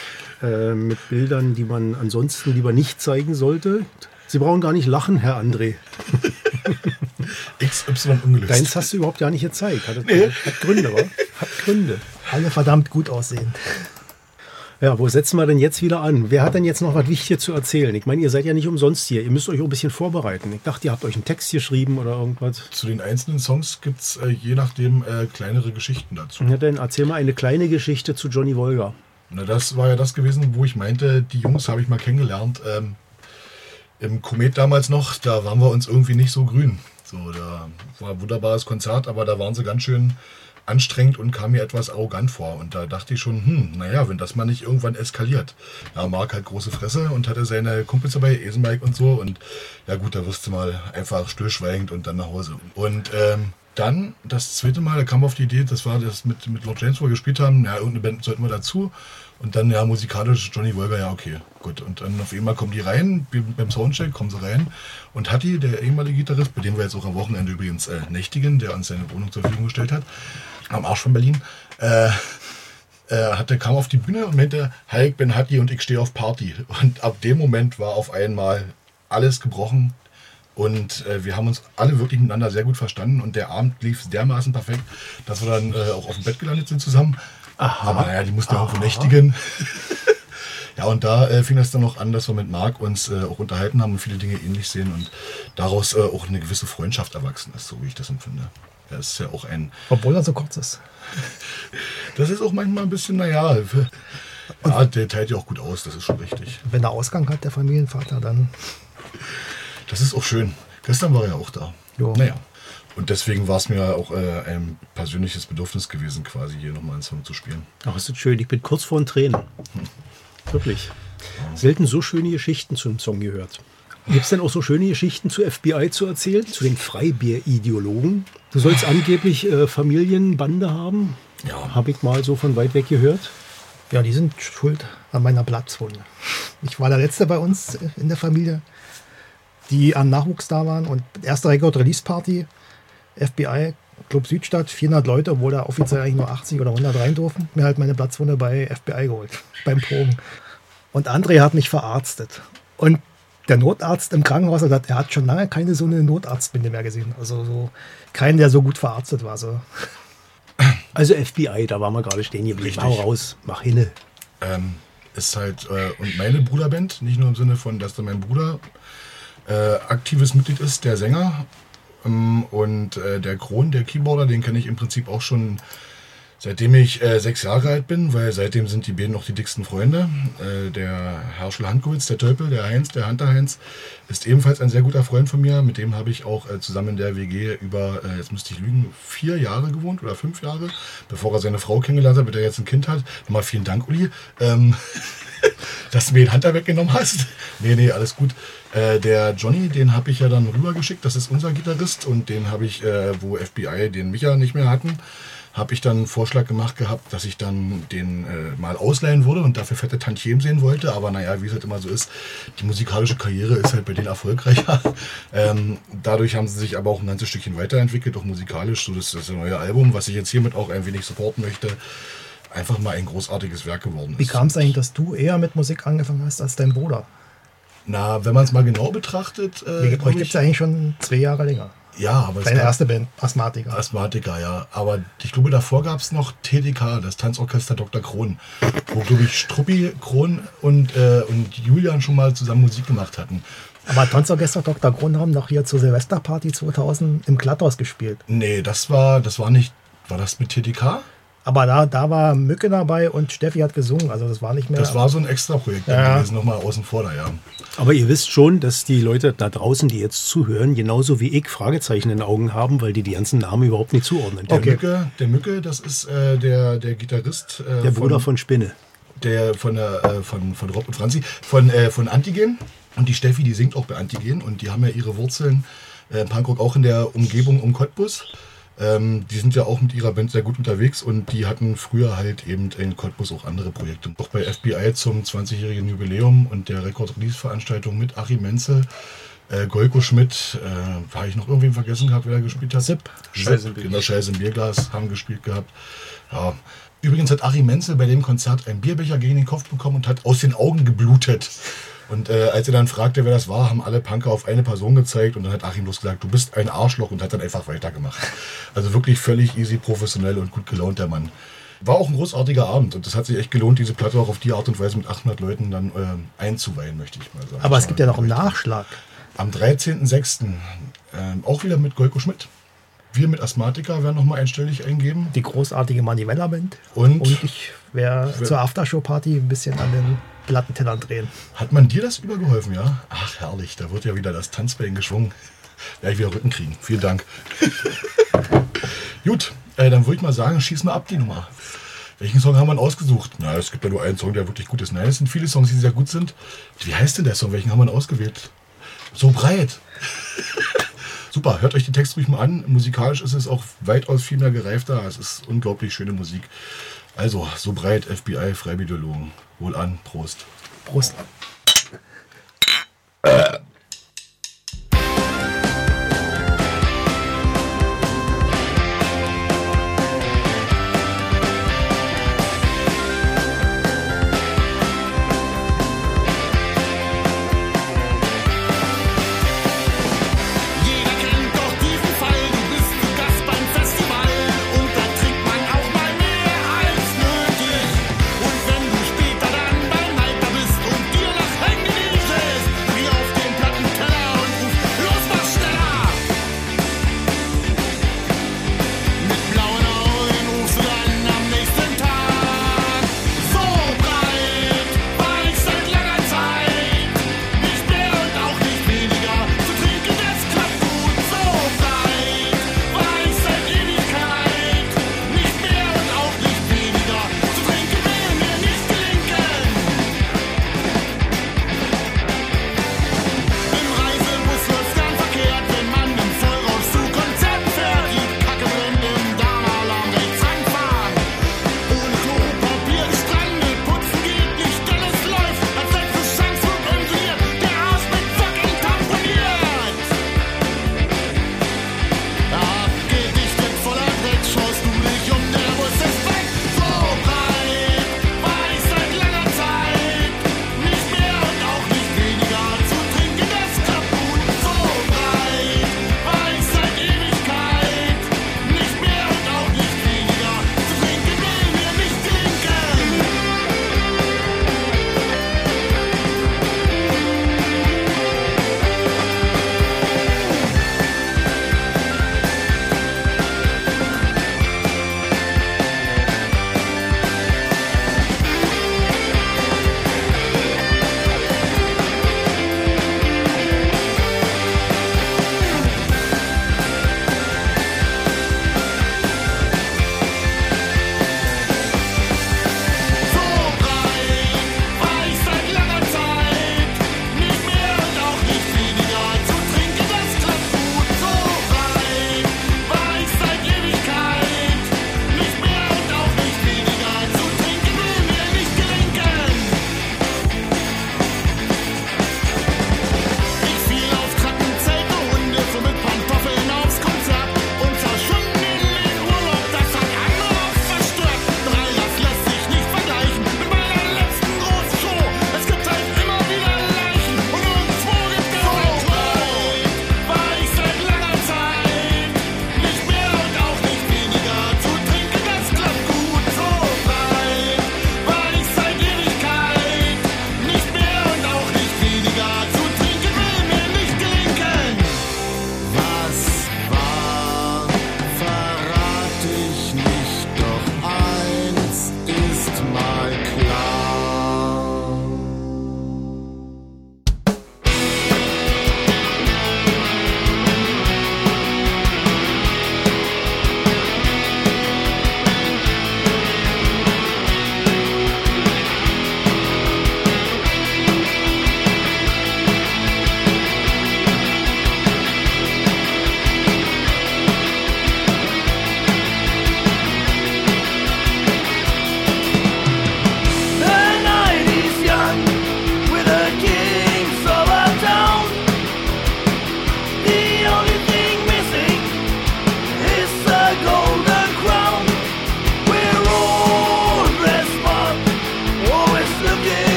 mit Bildern, die man ansonsten lieber nicht zeigen sollte. Sie brauchen gar nicht lachen, Herr André. XY ungelöst. Deins hast du überhaupt gar nicht gezeigt. Hat Gründe, wa? Hat Gründe. Alle verdammt gut aussehen. Ja, wo setzen wir denn jetzt wieder an? Wer hat denn jetzt noch was Wichtiges zu erzählen? Ich meine, ihr seid ja nicht umsonst hier. Ihr müsst euch auch ein bisschen vorbereiten. Ich dachte, ihr habt euch einen Text geschrieben oder irgendwas. Zu den einzelnen Songs gibt es je nachdem kleinere Geschichten dazu. Ja, dann erzähl mal eine kleine Geschichte zu Johnny Wolga. Na, das war ja das gewesen, wo ich meinte, die Jungs habe ich mal kennengelernt. Im Komet damals noch, da waren wir uns irgendwie nicht so grün. So, da war ein wunderbares Konzert, aber da waren sie ganz schön anstrengend und kam mir etwas arrogant vor. Und da dachte ich schon, naja, wenn das mal nicht irgendwann eskaliert. Ja, Marc hat große Fresse und hatte seine Kumpels dabei, Esenmike und so. Und ja gut, da wirst du mal einfach stillschweigend und dann nach Hause. Und dann das zweite Mal, da kam auf die Idee, das war das mit Lord James, wo wir gespielt haben, ja, irgendeine Band sollten wir dazu. Und dann, ja, musikalisch Johnny Wolga, ja, okay, gut. Und dann auf einmal kommen die rein, beim Soundcheck kommen sie rein. Und Hatti, der ehemalige Gitarrist, bei dem wir jetzt auch am Wochenende übrigens nächtigen, der uns seine Wohnung zur Verfügung gestellt hat, am Arsch von Berlin, kam auf die Bühne und meinte, hi, ich bin Hatti und ich stehe auf Party. Und ab dem Moment war auf einmal alles gebrochen. Und wir haben uns alle wirklich miteinander sehr gut verstanden. Und der Abend lief dermaßen perfekt, dass wir dann auch auf dem Bett gelandet sind zusammen. Aha. Aber naja, die mussten ja auch nächtigen. Ja, und da fing das dann noch an, dass wir mit Marc uns auch unterhalten haben und viele Dinge ähnlich sehen. Und daraus auch eine gewisse Freundschaft erwachsen ist, so wie ich das empfinde. Er ist ja auch ein... Obwohl er so kurz ist. Das ist auch manchmal ein bisschen, naja... Ja, der teilt ja auch gut aus, das ist schon richtig. Wenn er Ausgang hat, der Familienvater, dann... Das ist auch schön. Gestern war er ja auch da. Jo. Naja. Und deswegen war es mir auch ein persönliches Bedürfnis gewesen, quasi hier nochmal einen Song zu spielen. Ach, ist das schön. Ich bin kurz vor den Tränen. Wirklich. Selten so schöne Geschichten zu einem Song gehört. Gibt es denn auch so schöne Geschichten zu FBI zu erzählen? Zu den Freibier-Ideologen? Du sollst angeblich Familienbande haben? Ja. Habe ich mal so von weit weg gehört. Ja, die sind schuld an meiner Platzwunde. Ich war der Letzte bei uns in der Familie, die an Nachwuchs da waren. Und erste Record-Release-Party, FBI, Club Südstadt, 400 Leute, obwohl da offiziell eigentlich nur 80 oder 100 rein durften. Mir halt meine Platzwunde bei FBI geholt, beim Proben. Und André hat mich verarztet. Und der Notarzt im Krankenhaus hat gesagt, er hat schon lange keine so eine Notarztbinde mehr gesehen. Also so keinen, der so gut verarztet war. So. Also FBI, da waren wir gerade stehen geblieben. Richtig. Hau raus, mach hinne. Ist halt, und meine Bruderband, nicht nur im Sinne von, dass da mein Bruder aktives Mitglied ist, der Sänger, und der Kron, der Keyboarder, den kenne ich im Prinzip auch schon seitdem ich 6 Jahre alt bin, weil seitdem sind die beiden noch die dicksten Freunde. Der Herschel Handkowitz, der Tölpel, der Heinz, der Hunter Heinz, ist ebenfalls ein sehr guter Freund von mir. Mit dem habe ich auch zusammen in der WG über, jetzt müsste ich lügen, 4 Jahre gewohnt oder 5 Jahre, bevor er seine Frau kennengelernt hat, mit der er jetzt ein Kind hat. Nochmal vielen Dank, Uli, dass du mir den Hunter weggenommen hast. Nee, alles gut. Der Johnny, den habe ich ja dann rübergeschickt, das ist unser Gitarrist, und den habe ich, wo FBI den Micha nicht mehr hatten, habe ich dann einen Vorschlag gemacht gehabt, dass ich dann den mal ausleihen würde und dafür fette Tantiemen sehen wollte. Aber naja, wie es halt immer so ist, die musikalische Karriere ist halt bei denen erfolgreicher. Dadurch haben sie sich aber auch ein ganzes Stückchen weiterentwickelt, auch musikalisch. So, das ist das neue Album, was ich jetzt hiermit auch ein wenig supporten möchte, einfach mal ein großartiges Werk geworden ist. Wie kam es eigentlich, dass du eher mit Musik angefangen hast als dein Bruder? Na, wenn man es mal genau betrachtet... Euch gibt es ja eigentlich schon 2 Jahre länger. Ja, aber deine erste Band, Asthmatiker. Asthmatiker, ja. Aber ich glaube, davor gab es noch TDK, das Tanzorchester Dr. Kron, wo, glaube ich, Struppi, Kron und Julian schon mal zusammen Musik gemacht hatten. Aber Tanzorchester Dr. Kron haben noch hier zur Silvesterparty 2000 im Glatthaus gespielt. Nee, das war nicht... War das mit TDK? Aber da war Mücke dabei und Steffi hat gesungen, also das war nicht mehr... Das war so ein Extra-Projekt gewesen, nochmal außen vor da, ja. Aber ihr wisst schon, dass die Leute da draußen, die jetzt zuhören, genauso wie ich Fragezeichen in den Augen haben, weil die ganzen Namen überhaupt nicht zuordnen. Der Mücke, das ist der Gitarrist... der Bruder von Spinne. Der von Rob und Franzi, von Antigen. Und die Steffi, die singt auch bei Antigen, und die haben ja ihre Wurzeln Punkrock auch in der Umgebung um Cottbus. Die sind ja auch mit ihrer Band sehr gut unterwegs, und die hatten früher halt eben in Cottbus auch andere Projekte. Auch bei FBI zum 20-jährigen Jubiläum und der Record-Release-Veranstaltung mit Achim Menzel, Golko Schmidt, habe ich noch irgendwen vergessen gehabt, wer da gespielt hat? Sepp, genau, Scheiß im Bierglas haben gespielt gehabt. Ja. Übrigens hat Achim Menzel bei dem Konzert einen Bierbecher gegen den Kopf bekommen und hat aus den Augen geblutet. Und als er dann fragte, wer das war, haben alle Punker auf eine Person gezeigt, und dann hat Achim bloß gesagt, du bist ein Arschloch, und hat dann einfach weitergemacht. Also wirklich völlig easy, professionell und gut gelaunt, der Mann. War auch ein großartiger Abend und das hat sich echt gelohnt, diese Platte auch auf die Art und Weise mit 800 Leuten dann einzuweihen, möchte ich mal sagen. Aber es gibt ja noch einen Nachschlag. Am 13.06. Auch wieder mit Golko Schmidt. Wir mit Asthmatiker werden nochmal einstellig eingeben. Die großartige Manivella-Band. Und ich werde zur Aftershow-Party ein bisschen an den Plattentellern drehen. Hat man dir das übergeholfen, ja? Ach, herrlich, da wird ja wieder das Tanzbein geschwungen. Werde ich wieder Rücken kriegen. Vielen Dank. Gut, dann würde ich mal sagen, schieß mal ab die Nummer. Welchen Song haben wir ausgesucht? Na, es gibt ja nur einen Song, der wirklich gut ist. Nein, es sind viele Songs, die sehr gut sind. Wie heißt denn der Song? Welchen haben wir ausgewählt? So breit. Super, hört euch den Text ruhig mal an. Musikalisch ist es auch weitaus viel mehr gereifter. Es ist unglaublich schöne Musik. Also, so breit, FBI, Freibiologen. Wohl an, Prost. Prost. Und wenn du später dann beim Alter bist und dir nach Hängen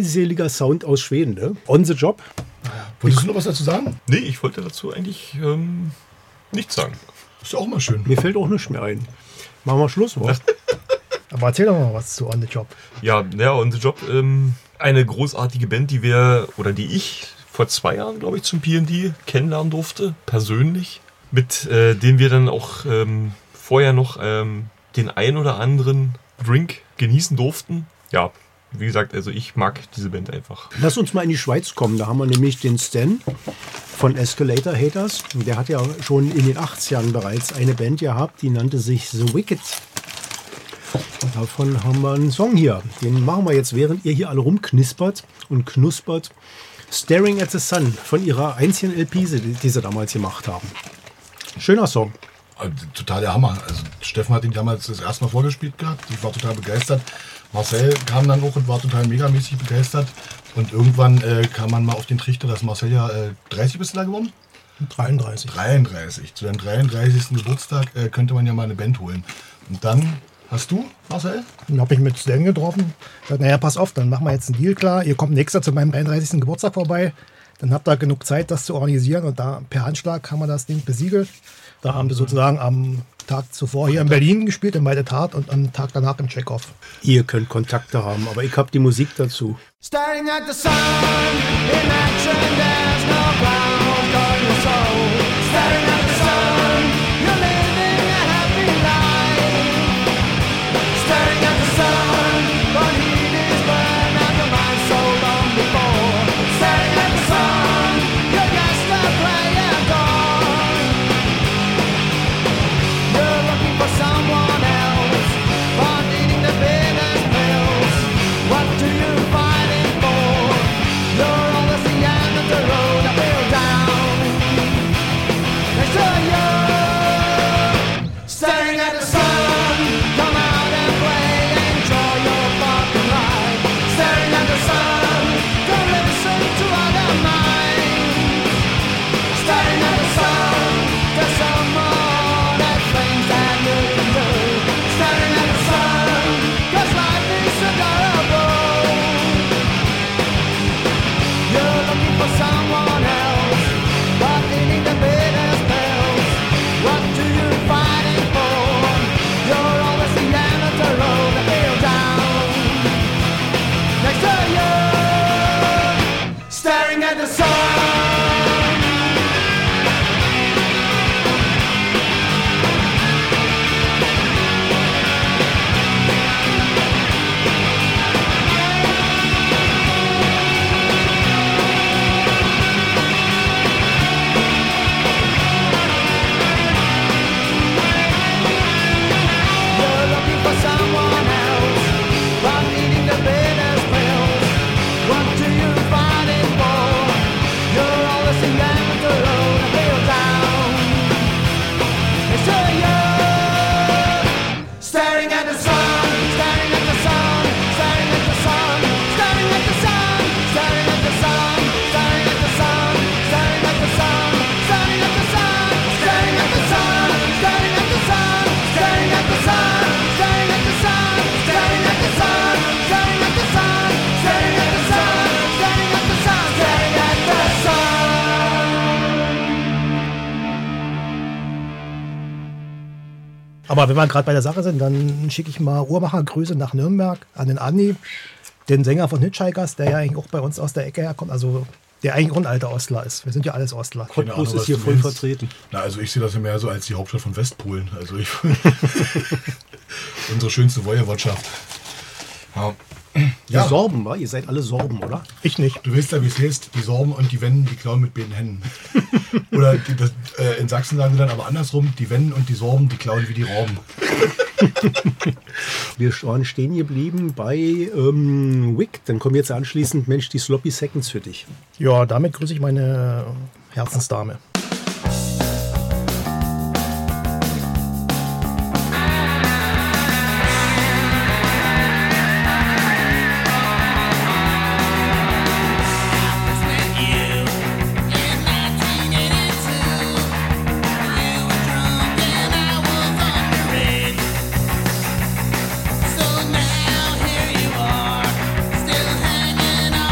armseliger Sound aus Schweden, ne? On the Job. Wolltest du noch was dazu sagen? Nee, ich wollte dazu eigentlich nichts sagen. Ist ja auch mal schön. Mir fällt auch nichts mehr ein. Machen wir Schlusswort. Aber erzähl doch mal was zu On the Job. Ja, On the Job, eine großartige Band, die ich vor 2 Jahren, glaube ich, zum P&D kennenlernen durfte, persönlich, mit denen wir dann auch vorher noch den ein oder anderen Drink genießen durften. Ja, wie gesagt, also ich mag diese Band einfach. Lass uns mal in die Schweiz kommen. Da haben wir nämlich den Stan von Escalator Haters. Der hat ja schon in den 80ern bereits eine Band gehabt, die nannte sich The Wicked. Und davon haben wir einen Song hier. Den machen wir jetzt, während ihr hier alle rumknispert und knuspert. Staring at the Sun von ihrer einzigen LP, die sie damals gemacht haben. Schöner Song. Total der Hammer. Also Steffen hat ihn damals das erste Mal vorgespielt gehabt. Ich war total begeistert. Marcel kam dann auch und war total megamäßig begeistert. Und irgendwann kam man mal auf den Trichter, dass Marcel ja 30 bist du da geworden? 33. 33. Zu deinem 33. Geburtstag könnte man ja mal eine Band holen. Und dann hast du, Marcel? Dann habe ich mit Stan getroffen. Gesagt, naja, pass auf, dann machen wir jetzt einen Deal klar. Ihr kommt nächstes Jahr zu meinem 33. Geburtstag vorbei. Dann habt ihr genug Zeit, das zu organisieren. Und da per Handschlag haben wir das Ding besiegelt. Da haben wir sozusagen am Tag zuvor hier in Berlin gespielt, in Weite Tat, und am Tag danach im Check-Off. Ihr könnt Kontakte haben, aber ich habe die Musik dazu. Staring at the sun, in action there's no ground on your soul. Staring at the sun, you're living a happy life. Staring at the sun, but heat is burned out of my soul long before. Staring at the sun, you're just a player gone. You're looking for someone else, but eating the bitter pills. What do you fighting for? You're always the end of the road, I feel down. Next to you, staring at the sun. Come out and play, enjoy your fucking life. Staring at the sun, don't listen to other minds. Staring at the sun, there's some more that things that you can do. Staring at the sun, 'cause life is adorable. You're looking for someone else, but eating the bitter pills. What do you fighting for? You're always the end of the road, I feel down. Next to you, staring at the sun. You're looking for someone else, but eating the bitter pills. What do you fighting for? You're always the end of the road, I feel down. Next to you, staring at the sun, staring at the sun, staring at the sun, staring at the sun, staring at the sun, staring at the sun, staring at the sun, staring at the sun, staring at the sun, staring at the sun, staring at the sun, staring at the sun, staring at the sun, staring at the sun, staring at the sun, staring at the sun, staring at the sun. Aber wenn wir gerade bei der Sache sind, dann schicke ich mal Uhrmacher-Grüße nach Nürnberg an den Andi, den Sänger von Hitchhikers, der ja eigentlich auch bei uns aus der Ecke herkommt, also der eigentlich auch ein alter Ostler ist. Wir sind ja alles Ostler. Keine Ahnung, Cottbus was ist hier du voll meinst. vertreten. Na, also ich sehe das ja mehr so als die Hauptstadt von Westpolen. Also ich unsere schönste Woiwodschaft. Ja. Die Sorben, wa? Ihr seid alle Sorben, oder? Ich nicht. Du weißt ja, wie es heißt, die Sorben und die Wennen, die klauen mit beiden Händen. Oder in Sachsen sagen sie dann aber andersrum, die Wennen und die Sorben, die klauen wie die Rauben. Wir waren stehen geblieben bei Wick. Dann kommen jetzt anschließend, Mensch, die Sloppy Seconds für dich. Ja, damit grüße ich meine Herzensdame. So now here you are, still hanging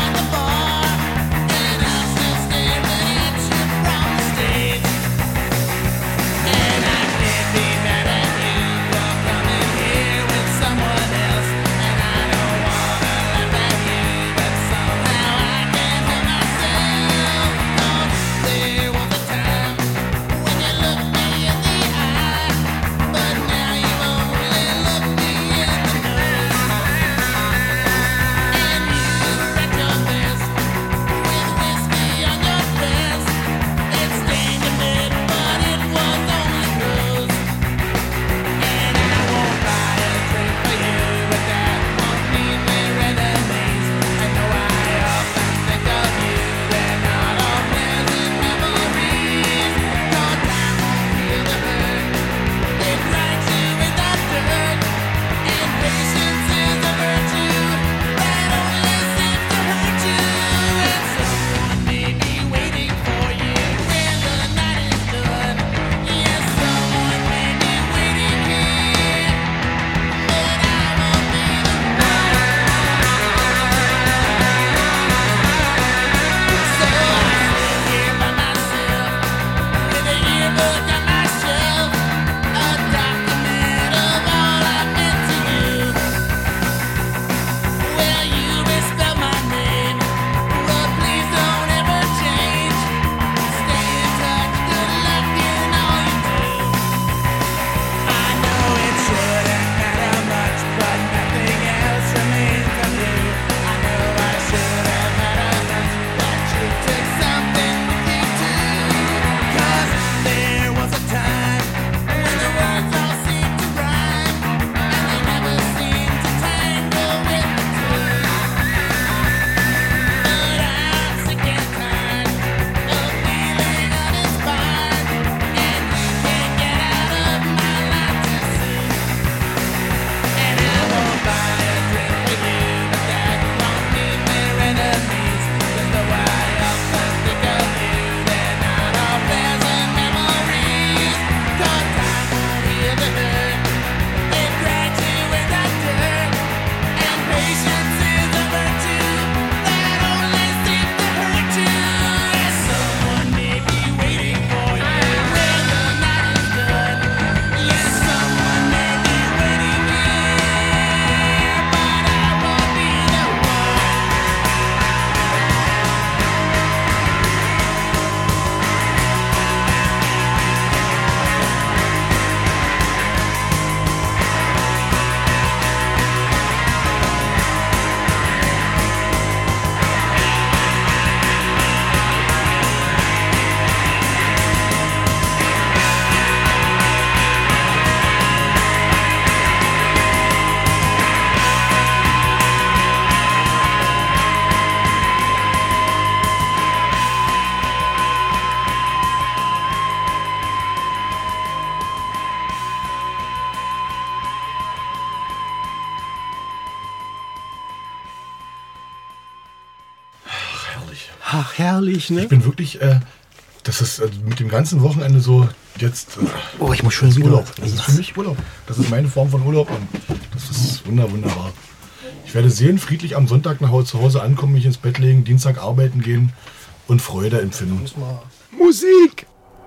herrlich, ne? Ich bin wirklich, das ist mit dem ganzen Wochenende so jetzt. Oh, ich muss schon wieder. Urlaub. Das ist für mich Urlaub. Das ist meine Form von Urlaub und das ist wunderbar. Ich werde seelenfriedlich am Sonntag zu Hause ankommen, mich ins Bett legen, Dienstag arbeiten gehen und Freude empfinden. Musik!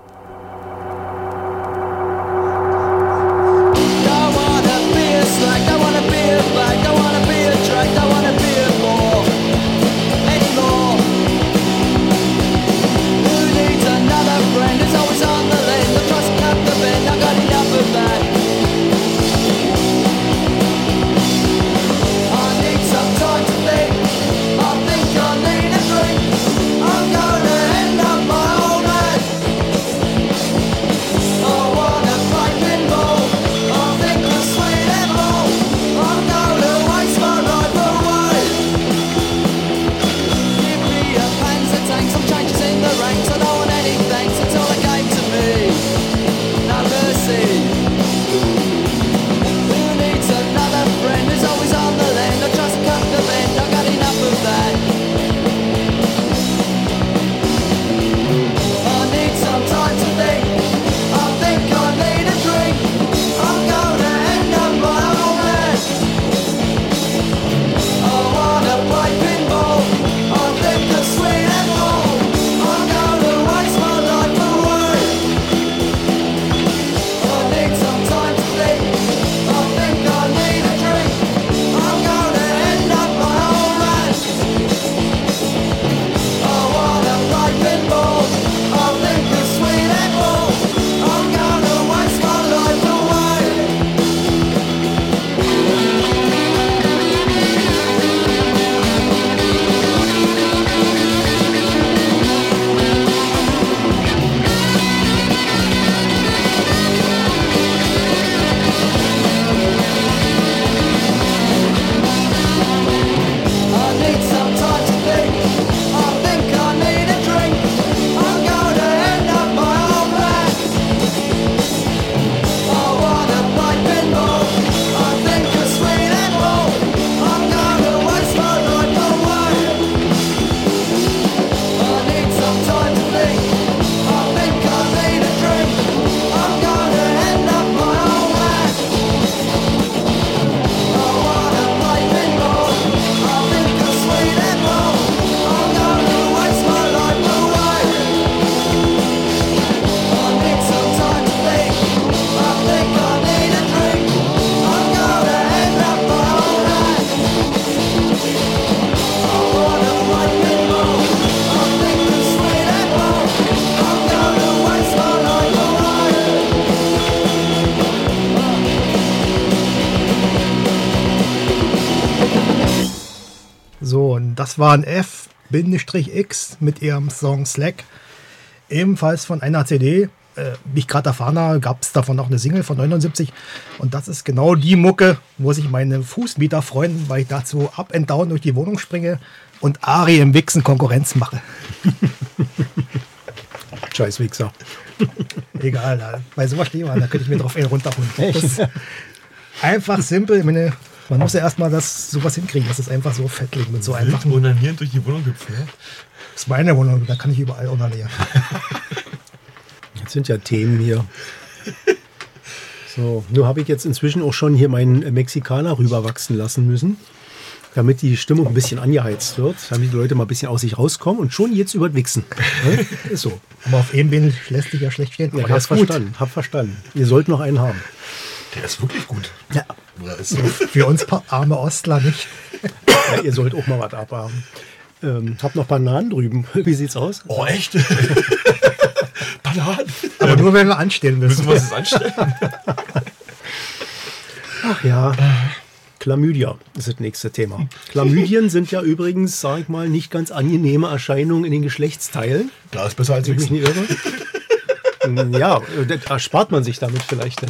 So, und das waren F-X mit ihrem Song Slack. Ebenfalls von einer CD. Wie ich gerade erfahren habe, gab es davon auch eine Single von 79. Und das ist genau die Mucke, wo sich meine Fußmieter freuen, weil ich dazu up and down durch die Wohnung springe und Ari im Wichsen Konkurrenz mache. Scheiß Wichser. Egal, bei sowas stehen wir, da könnte ich mir drauf runterholen. Einfach simpel. Man muss ja erstmal sowas hinkriegen, dass es einfach so fett liegt mit so einfachen. Onanieren durch die Wohnung hüpfen, ja? Das ist meine Wohnung, da kann ich überall onanieren. Das sind ja Themen hier. So, nur habe ich jetzt inzwischen auch schon hier meinen Mexikaner rüberwachsen lassen müssen, damit die Stimmung ein bisschen angeheizt wird, damit die Leute mal ein bisschen aus sich rauskommen und schon jetzt über Wichsen. Ist so. Aber auf eben Bein lässt sich ja schlecht stehen. Ja, hab verstanden. Ihr sollt noch einen haben. Der ist wirklich gut. Ja. Oder ist Für uns arme Ostler nicht. Ja, ihr sollt auch mal was abhaben. Hab noch Bananen drüben. Wie sieht's aus? Oh, echt? Bananen? Aber nur wenn wir anstehen müssen. Müssen wir uns anstellen? Ach ja. Chlamydia ist das nächste Thema. Chlamydien sind ja übrigens, sag ich mal, nicht ganz angenehme Erscheinungen in den Geschlechtsteilen. Da ist besser als Wenn ich mich Wichsen. nicht irre. Ja, da erspart man sich damit vielleicht dann.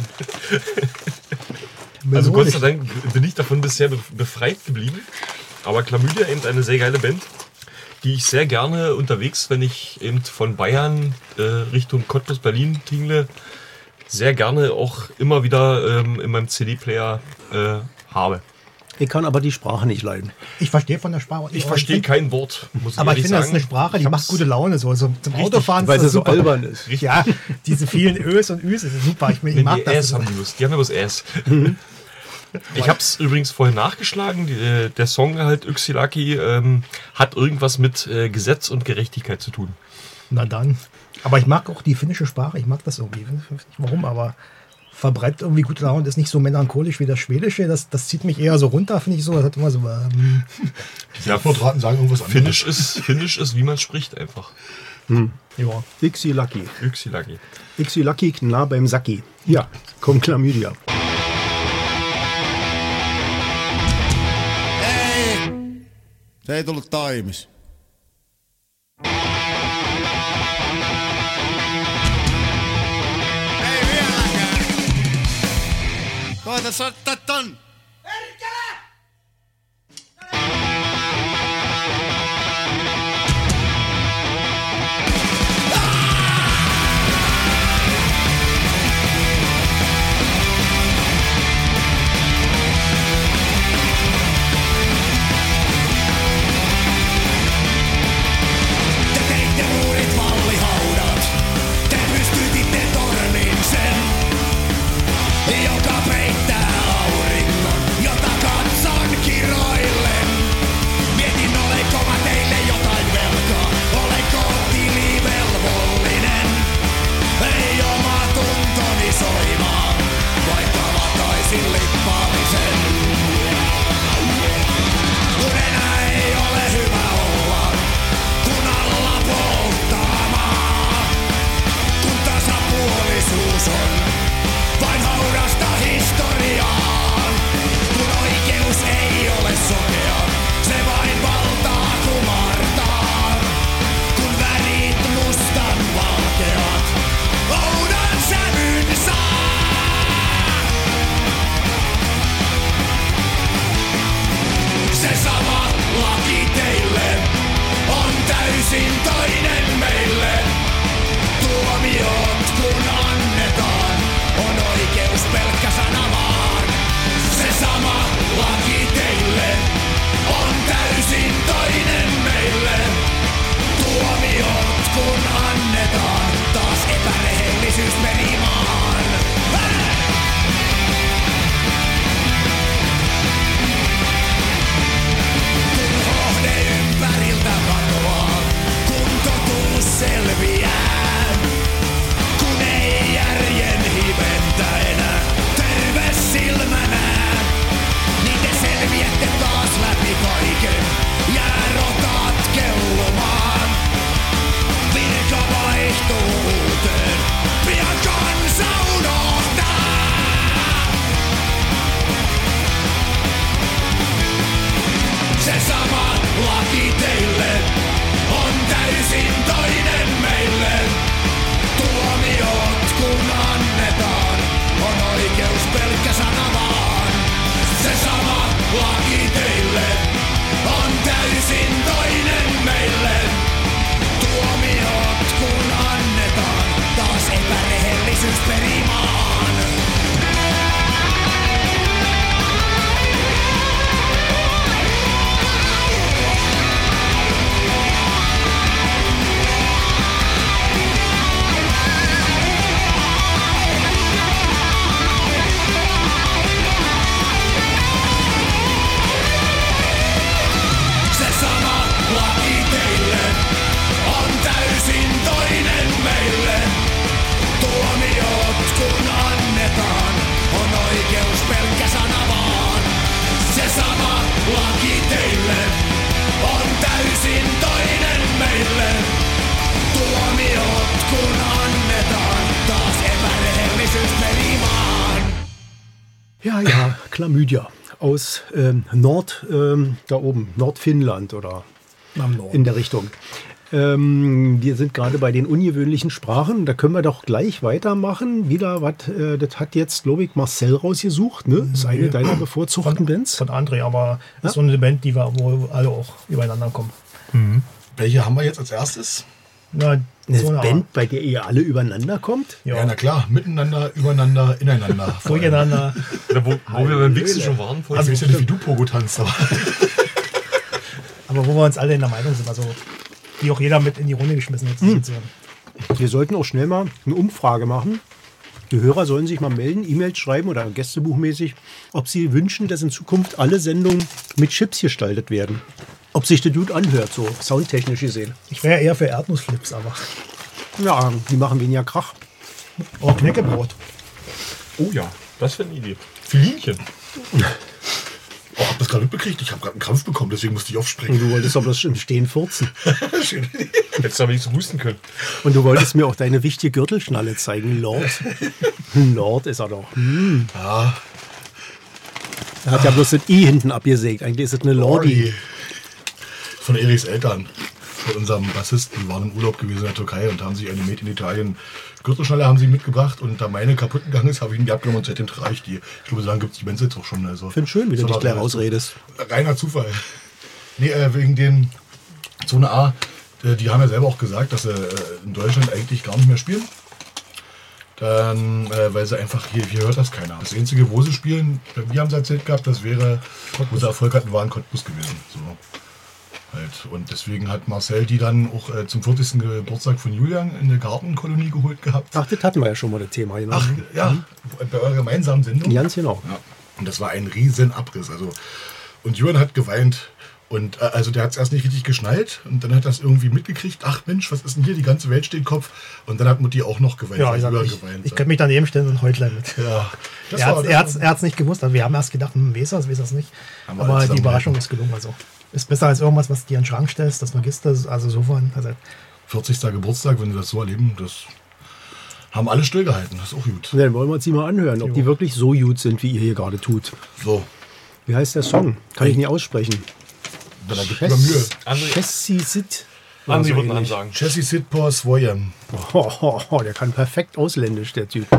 Also Gott sei Dank bin ich davon bisher befreit geblieben. Aber Chlamydia eben eine sehr geile Band, die ich sehr gerne unterwegs, wenn ich eben von Bayern Richtung Cottbus, Berlin tingle, sehr gerne auch immer wieder in meinem CD-Player habe. Ich kann aber die Sprache nicht leiden. Ich verstehe von der Sprache. Ich verstehe kein Wort, muss ich Aber ich ehrlich finde, das ist sagen. eine Sprache, die macht gute Laune. So zum Autofahren Weil ist sie das so super. albern ist. Ja, diese vielen Ös und Üs, das ist super. Ich Nee, mag die das. S haben die Lust. Die haben ja bloß S. Ich habe es übrigens vorhin nachgeschlagen. Der Song halt Yksi-Lucky hat irgendwas mit Gesetz und Gerechtigkeit zu tun. Na dann. Aber ich mag auch die finnische Sprache. Ich mag das irgendwie. Ich weiß nicht warum, aber verbreitet irgendwie gute Laune. Ist nicht so melancholisch wie das Schwedische. Das zieht mich eher so runter, finde ich so. Das hat immer so. Ja, Vortraten sagen irgendwas anderes. Finnisch ist, wie man spricht, einfach. Ja. Yksi-Lucky. Yksi-Lucky. Yksi-Lucky, nah beim Sacki. Ja, kommt Chlamydia. Se ei tullut taimis. Ei vieläkään. Koita soittaa ton. joka peittää auringon, jota katson kiroillen. Mietin, olenko mä teille jotain velkaa, olenko tilivelvollinen. Ei oma tuntoni soimaan, vaikka lataisin lippaamisen. Kun enää ei ole hyvä olla, kun alla polttaa maa. Kun tasapuolisuus on vain haurasta historiaa. Kun oikeus ei ole sokea, se vain valtaa kumartaa. Kun värit mustan valkeat, oudon sävyn saa. Se sama laki teille on täysin toinen meille. Tuomiot kun annetaan, on oikeus pelkkä sana vaan. Se sama laki teille on täysin toinen meille. Tuomiot kun annetaan, taas epärehellisyys perimaan. Kun hohde ympäriltä katoaa, kun totuus selviää. Kun ei järjen hiventä enää terve silmänä, niin te selviätte taas läpi kaiken, jää rotat kellumaan. Virka vaihtuu uuteen, pian kansa unohtaa. Se sama laki teille on täysin toinen meille. Tuomiot kun annetaan, on oikeus pelkkä sana vaan. Se sama laki teille on täysin toinen meille. Tuomiot kun annetaan, taas epärehellisyys perimaan. Se sama laki teille on täysin toinen meille. Tuomiot kun annetaan, on oikeus pelkkä sana vaan. Se sama laki teille on täysin toinen meille. Tuomiot kun annetaan, taas epärehellisyys perimaan. Ja, Chlamydia aus Nord, da oben, Nordfinnland oder Am Norden. in der Richtung. Wir sind gerade bei den ungewöhnlichen Sprachen. Da können wir doch gleich weitermachen. Wieder was, das hat jetzt, glaube ich, Marcel rausgesucht. Ne? Ist eine deiner bevorzugten Bands. Von André, aber das ist so eine Band, wo alle auch übereinander kommen. Welche haben wir jetzt als erstes? Na, Eine so eine Band, bei der ihr alle übereinander kommt? Ja, na klar, miteinander, übereinander, ineinander. Durcheinander. Oder wo wir beim Wichsen schon waren. Ich weiß ja nicht, wie du Pogo tanzt, aber Aber wo wir uns alle in der Meinung sind, also die auch jeder mit in die Runde geschmissen hat. Wir sollten auch schnell mal eine Umfrage machen. Die Hörer sollen sich mal melden, E-Mails schreiben oder gästebuchmäßig, ob sie wünschen, dass in Zukunft alle Sendungen mit Chips gestaltet werden. Ob sich das gut anhört, so soundtechnisch gesehen. Ich wäre eher für Erdnussflips, aber Ja, die machen weniger Krach. auch Knäckebrot. Oh ja, das wäre eine Idee. Filinchen. oh, hab das gerade mitbekriegt. Ich habe gerade einen Krampf bekommen, deswegen musste ich Und aufspringen. du wolltest aber das im Stehen furzen. Schön. Hättest du aber nicht so husten können. Und du wolltest mir auch deine wichtige Gürtelschnalle zeigen, Lord. Lord ist er doch. Ja, Er hat ja bloß das I hinten abgesägt. Eigentlich ist es eine Lordi. Lordi. Von Eriks Eltern, von unserem Bassisten, die waren im Urlaub gewesen in der Türkei und haben sich eine Made in Italien Gürtelschnalle haben sie mitgebracht und da meine kaputt gegangen ist, habe ich ihn die abgenommen und seitdem trage ich die. Ich glaube, sagen gibt es die Bands jetzt auch schon. Also, Ich finde schön, wie du dich gleich rausredest. Reiner Zufall. Nee, wegen den Zone A, die haben ja selber auch gesagt, dass sie in Deutschland eigentlich gar nicht mehr spielen. Dann, weil sie einfach, hier hört das keiner. Das Einzige, wo sie spielen, wir haben es erzählt gehabt, das wäre, wo sie Erfolg hatten, war in Cottbus gewesen. So. Halt. Und deswegen hat Marcel die dann auch zum 40. Geburtstag von Julian in der Gartenkolonie geholt gehabt. Ach, das hatten wir ja schon mal, das Thema. Genau. Ach, ja, bei eurer gemeinsamen Sendung. Ganz genau. Ja. Und das war ein riesen Abriss. Also, und Julian hat geweint. Und also der hat es erst nicht richtig geschnallt und dann hat das irgendwie mitgekriegt. Ach Mensch, was ist denn hier? Die ganze Welt steht Kopf. Und dann hat Mutti auch noch geweint. Ja, weil ich, Julian ich, geweint ich hat. könnte mich daneben stellen und Häutlein mit. Ja, das Er hat es nicht gewusst. Also wir haben erst gedacht, weiß er es nicht. Haben wir Aber alle die zusammen Überraschung ist gelungen. Also ist besser als irgendwas, was du dir in den Schrank stellst. Das vergisst das. Also sofort. Also 40. Geburtstag, wenn sie das so erleben, das haben alle stillgehalten. Das ist auch gut. Dann wollen wir uns die mal anhören, ob die wirklich so gut sind, wie ihr hier gerade tut. So, Wie heißt der Song? Kann ich nicht aussprechen. dann gibt mir Mühe. Chessie Sit. André wird man ansagen. Jesse Sitpor Svojem. Der kann perfekt ausländisch, der Typ.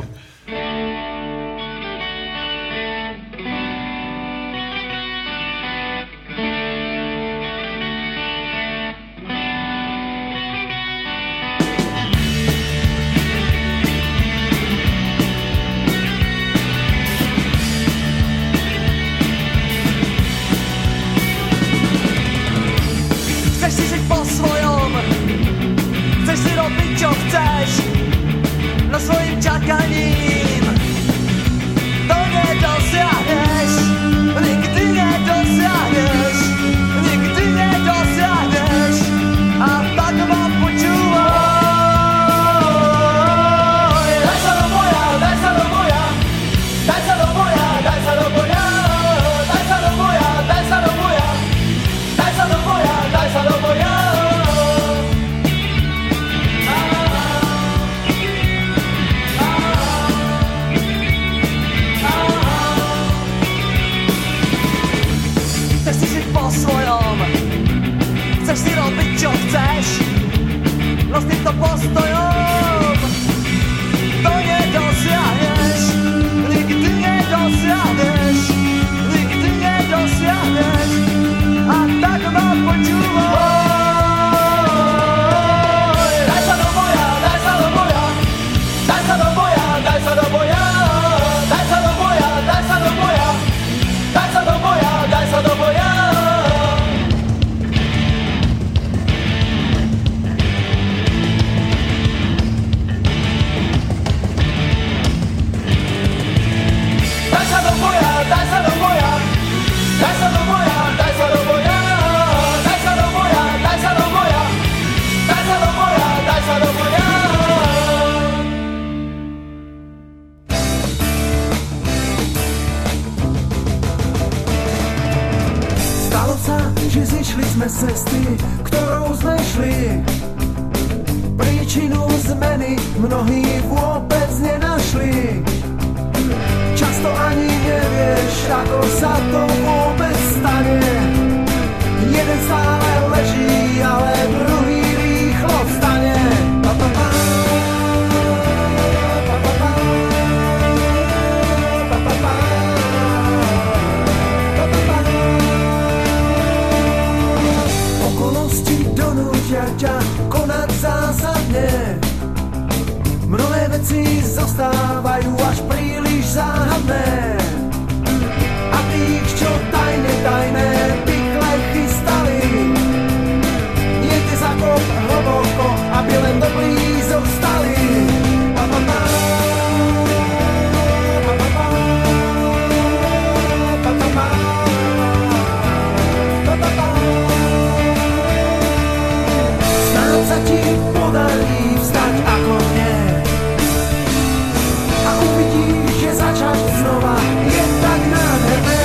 Chceš si žiť po svojom, chceš si robiť čo chceš, no svojim čakaním to nedosiahneš, nikdy nedosiahneš, nikdy nedosiahneš a tak ma počúvaj. Daj sa do boja, daj sa do boja, daj sa do boja, daj sa do boja, daj sa do boja, daj sa do boja. Daj sa do boja, daj sa do boja. Chceš si žiť po svojom, chceš si robiť čo chceš, no s týmto postojom to nedosiahneš, nikdy nedosiahneš, nikdy nedosiahneš. A tak ma počúvaj. Daj sa do boja, daj sa do boja, daj sa do boja, daj sa do boja, daj sa do boja, daj sa do boja, daj sa do boja, daj sa do boja. Daj sa do boja, daj sa do boja, daj sa do boja, daj sa do boja, daj sa do boja, daj sa do boja, daj sa do boja, daj sa do boja. Stalo sa, že zišli sme z cesty, ktorou sme šli. Príčinu zmeny mnohí vôbec nenašli. Často ani nevieš, ako sa to vôbec stane. Jeden stále leží, ale druhý rýchlo vstane. Pa, pa, pa. Pa, pa, pa. Pa, pa, pa. Pa, pa, pa. Okolnosti donútia ťa konať zásah. aby zostali. Snad sa ti podarí vstať ako mne a uvidíš, že začať znova je tak nádherné.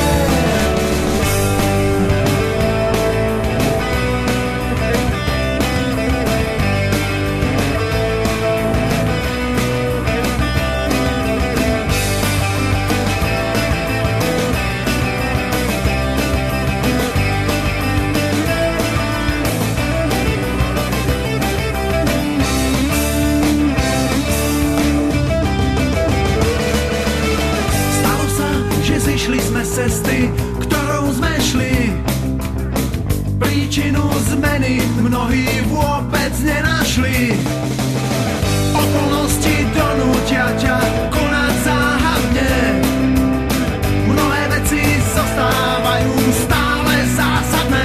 Zišli sme z cesty, ktorou sme šli. Príčinu zmeny mnohí vôbec nenašli. Okolnosti donútia ťa konať záhadne. Mnohé veci zostávajú stále zásadné.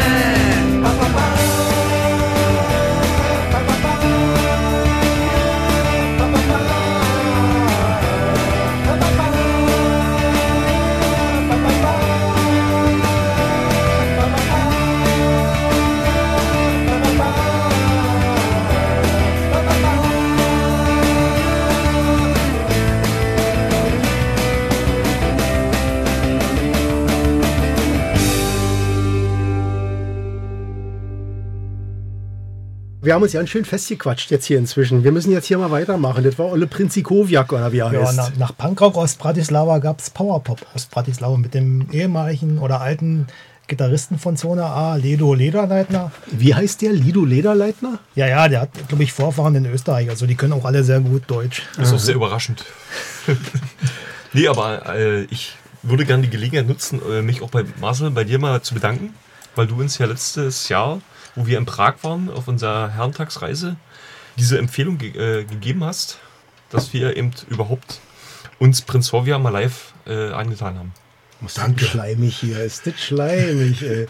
Wir haben uns ganz schön festgequatscht jetzt hier inzwischen. Wir müssen jetzt hier mal weitermachen. Das war Olle Prinzikowiak, oder wie er Ja, heißt. nach Punkrock aus Bratislava gab es Powerpop aus Bratislava mit dem ehemaligen oder alten Gitarristen von Zone A, Lido Lederleitner. Wie heißt der? Lido Lederleitner? Ja, der hat, glaube ich, Vorfahren in Österreich. Also die können auch alle sehr gut Deutsch. Das ist auch sehr überraschend. Nee, aber ich würde gerne die Gelegenheit nutzen, mich auch bei Marcel, bei dir mal zu bedanken, weil du uns ja letztes Jahr, wo wir in Prag waren, auf unserer Herrentagsreise, diese Empfehlung gegeben hast, dass wir eben überhaupt uns Prinzovia mal live angetan haben. Danke. Schleimig hier. Ist das schleimig, ey.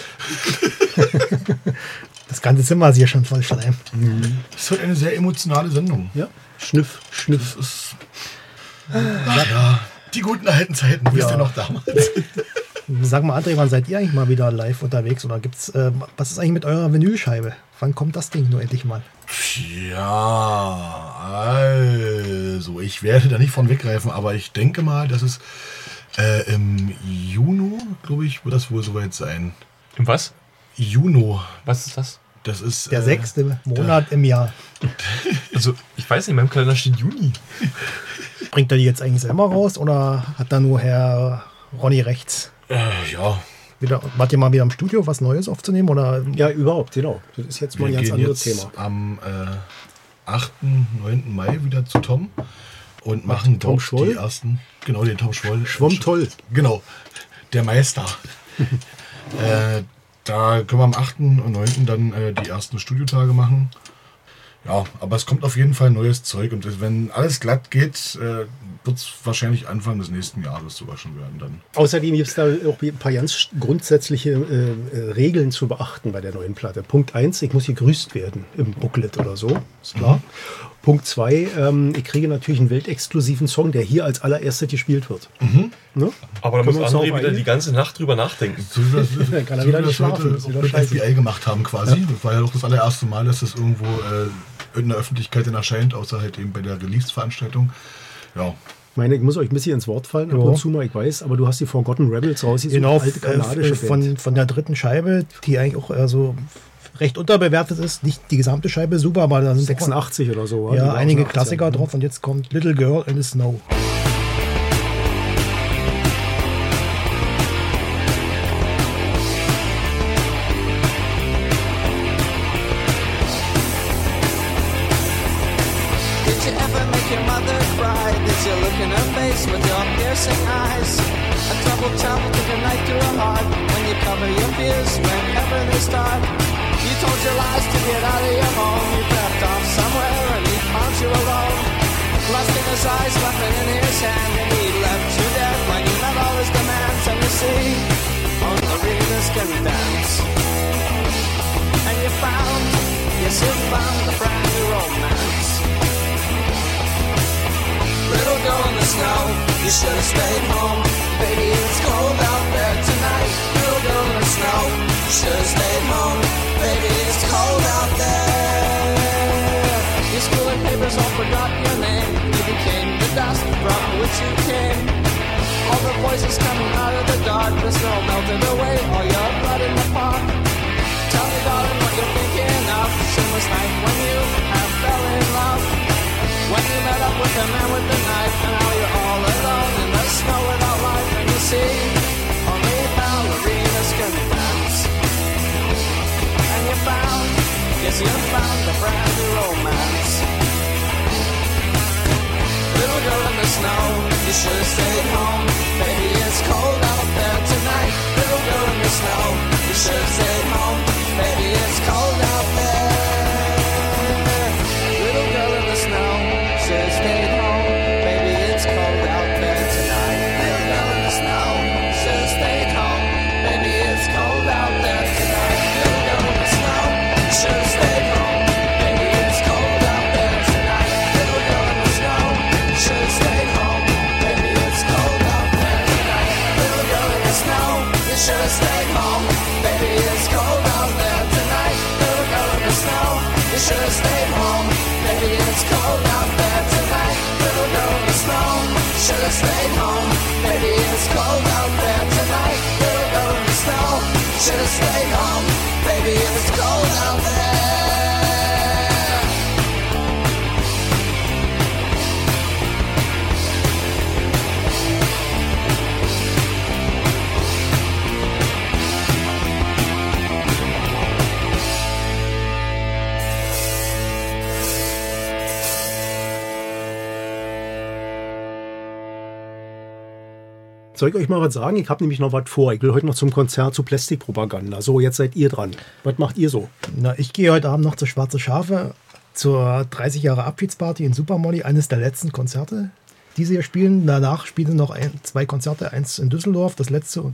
Das ganze Zimmer ist hier schon voll Schleim. Das ist halt eine sehr emotionale Sendung. Ja. Schniff. Das ist, ja, die guten alten Zeiten, wisst ihr noch damals? Sag mal, André, wann seid ihr eigentlich mal wieder live unterwegs? Oder gibt's, was ist eigentlich mit eurer Vinylscheibe? Wann kommt das Ding nur endlich mal? Ja, also, ich werde da nicht von weggreifen, aber ich denke mal, dass es im Juni, glaube ich, wird das wohl soweit sein. Im was? Juni. Was ist das? Das ist Der 6. Monat im Jahr. Also, ich weiß nicht, in meinem Kalender steht Juni. Bringt er die jetzt eigentlich selber raus oder hat da nur Herr Ronny rechts? ja. Wart ihr mal wieder im Studio, was Neues aufzunehmen? Oder? Ja, überhaupt, genau. Das ist jetzt mal ein Wir ganz gehen anderes jetzt Thema. am 8., 9. Mai wieder zu Tom und machen Tom dort Schwoll? die ersten, genau, den Tom Schwoll. Schwamm toll. Genau, der Meister. Da können wir am 8. und 9. dann die ersten Studiotage machen. Ja, aber es kommt auf jeden Fall neues Zeug und wenn alles glatt geht, wird es wahrscheinlich Anfang des nächsten Jahres sogar schon werden dann. Außerdem gibt es da auch ein paar ganz grundsätzliche Regeln zu beachten bei der neuen Platte. Punkt 1, ich muss gegrüßt werden im Booklet oder so, ist klar. Punkt 2, ich kriege natürlich einen weltexklusiven Song, der hier als allererstes gespielt wird. Ne? Aber da Können muss wir uns André darauf wieder einigen? die ganze Nacht drüber nachdenken. So wie wir Dann kann er so wieder wie wir nicht das schlafen, heute ist wieder auch mit scheiße. FBI gemacht haben quasi. Das war ja auch das allererste Mal, dass das irgendwo in der Öffentlichkeit dann erscheint, außer halt eben bei der Release-Veranstaltung. Ja. Ich meine, ich muss euch ein bisschen ins Wort fallen, ab und zu mal, ich weiß, aber du hast die Forgotten Rebels rausgesucht, Genau, alte kanadische Band. von der dritten Scheibe, die eigentlich auch so recht unterbewertet ist. Nicht die gesamte Scheibe super, aber da sind 86 oder so. auch, ja, Die war einige aus den Klassiker 80ern. drauf und jetzt kommt Little Girl in the Snow. Did you ever make your mother cry? Did you look in her face with your piercing eyes? A troubled child will take a knife to her heart when you cover your fears whenever they start. You told your lies to get out of your home. You crept off somewhere and he found you alone. Lust in his eyes, weapon in his hand, and he left you dead when you met all his demands. And you see, only arenas can dance. And you found, yes, you found a brand new romance. You should have stayed home. Baby, it's cold out there tonight. Little girl in the snow. You should have stayed home. Baby, it's cold out there. Your school and papers all forgot your name. You became the dust from which you came. All the voices coming out of the dark. The snow melted away all your blood in the park. Tell me, darling, what you're thinking of. Summer's night when you have fell in love. When you met up with the man with the knife. And now you're all alone in the snow without life. And you see, only ballerinas can dance. And you found, yes, you found a brand new romance. Little girl in the snow, you should have stayed home. Baby, it's cold out there tonight. Little girl in the snow, you should have stayed home. Baby, it's cold out there. Little girl in the snow, should have stayed home. Baby, it's cold out there tonight. Little girl in the snow, should have stayed home. Baby, it's cold out there tonight. Little girl in the snow, should have stayed home. Baby, it's cold out there tonight. Little girl in the snow, should have stayed home. Baby, it's cold out there tonight. Little girl in the snow, you should have stayed home. Baby, it's cold out there tonight. Little girl in the snow, you should have stayed home. Baby, it's cold out there tonight. Little girl in the snow, should have stayed home. Baby, it's cold out there tonight. Little girl in the snow, should have stayed home. Baby, it's cold out there. Soll ich euch mal was sagen? Ich habe nämlich noch was vor. Ich will heute noch zum Konzert zu Plastikpropaganda. So, jetzt seid ihr dran. Was macht ihr so? Na, ich gehe heute Abend noch zu Schwarze Schafe zur 30 Jahre Abschiedsparty in Supermolly, eines der letzten Konzerte, die sie hier spielen. Danach spielen sie noch zwei Konzerte, eins in Düsseldorf, das letzte.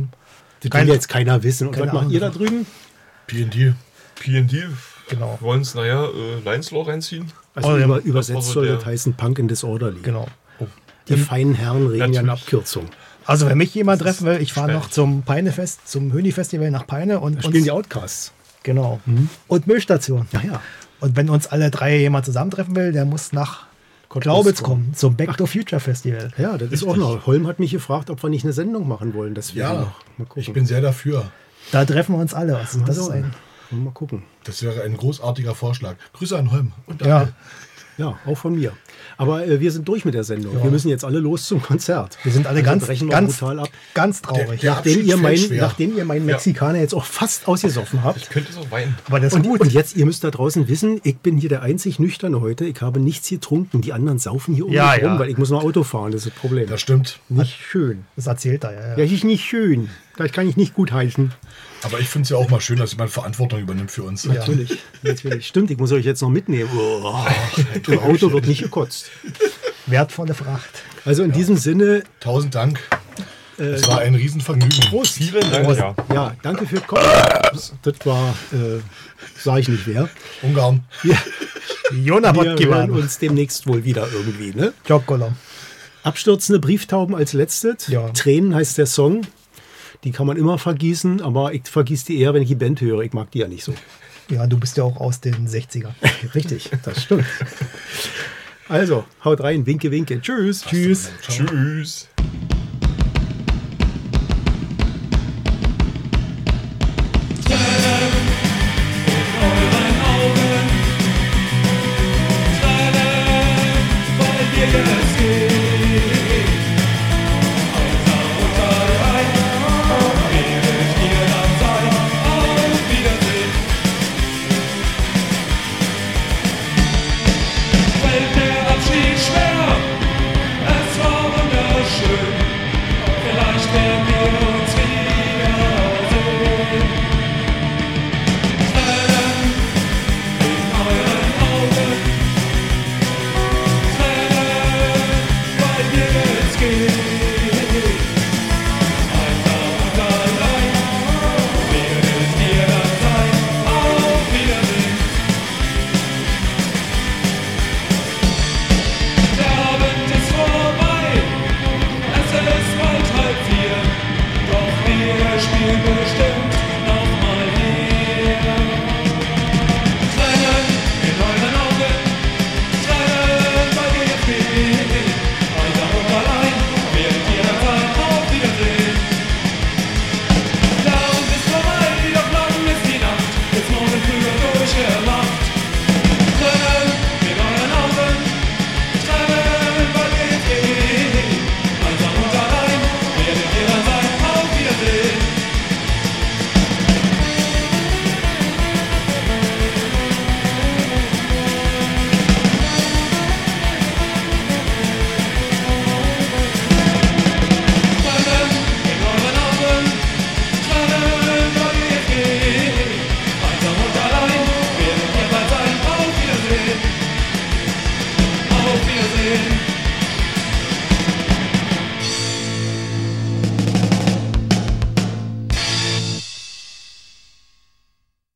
Das will jetzt keiner wissen. Und keine was macht Ahnung. ihr da drüben? P&D. P&D Genau. wollen es, Lineslow reinziehen. Also Oh, ja, übersetzt das war so soll der- das heißen Punk and Disorderly. Genau. Die feinen Herren reden ja eine Natürlich. Abkürzung. Also wenn mich jemand treffen will, ich fahre schnell. noch zum Peinefest, zum Höni-Festival nach Peine und Da spielen die Outcasts. genau. Und Müllstation. Ja, ja. Und wenn uns alle drei jemand zusammentreffen will, der muss nach Glaubitz kommen, zum Back to Future Festival. Ja, das ist auch noch. Holm hat mich gefragt, ob wir nicht eine Sendung machen wollen. Das wäre Ja, noch. Mal gucken. ich bin sehr dafür. Da treffen wir uns alle. Also das ist so. ein, Mal gucken. Das wäre ein großartiger Vorschlag. Grüße an Holm. Und ja, Ja, auch von mir. Aber wir sind durch mit der Sendung. Ja. Wir müssen jetzt alle los zum Konzert. wir sind alle Also brechen wir ganz brutal ab. traurig. Der Nachdem Abschied ihr, fällt schwer. nachdem ihr meinen Mexikaner jetzt auch fast ausgesoffen habt. Ich könnte es auch weinen. Aber das ist Und, gut. und jetzt, ihr müsst da draußen wissen, ich bin hier der einzig Nüchterne heute. Ich habe nichts getrunken. Die anderen saufen hier um Ja, mich rum, ja. weil ich muss noch Auto fahren. Das ist das Problem. Das stimmt. Nicht schön. Das erzählt er, ja. Ja, ist nicht schön. Das kann ich nicht gut heißen. Aber ich finde es ja auch mal schön, dass jemand Verantwortung übernimmt für uns. Natürlich. Natürlich. Stimmt, ich muss euch jetzt noch mitnehmen. Oh, im Auto wird nicht gekotzt. Wertvolle Fracht. Also in diesem Sinne, 1000 Dank. Es war ein Riesenvergnügen. Vielen Dank. Ja. ja, danke für Kommen. Das war, sage ich nicht wer. Ungarn. Jona Wir hören Botkiwan. uns demnächst wohl wieder irgendwie. Ne? Jokolo. Abstürzende Brieftauben als letztes. Ja. Tränen heißt der Song. Die kann man immer vergießen, aber ich vergieße die eher, wenn ich die Band höre. Ich mag die ja nicht so. Ja, du bist ja auch aus den 60ern. Richtig, das stimmt. Also, haut rein, winke, winke. Tschüss. Tschüss. Tschüss.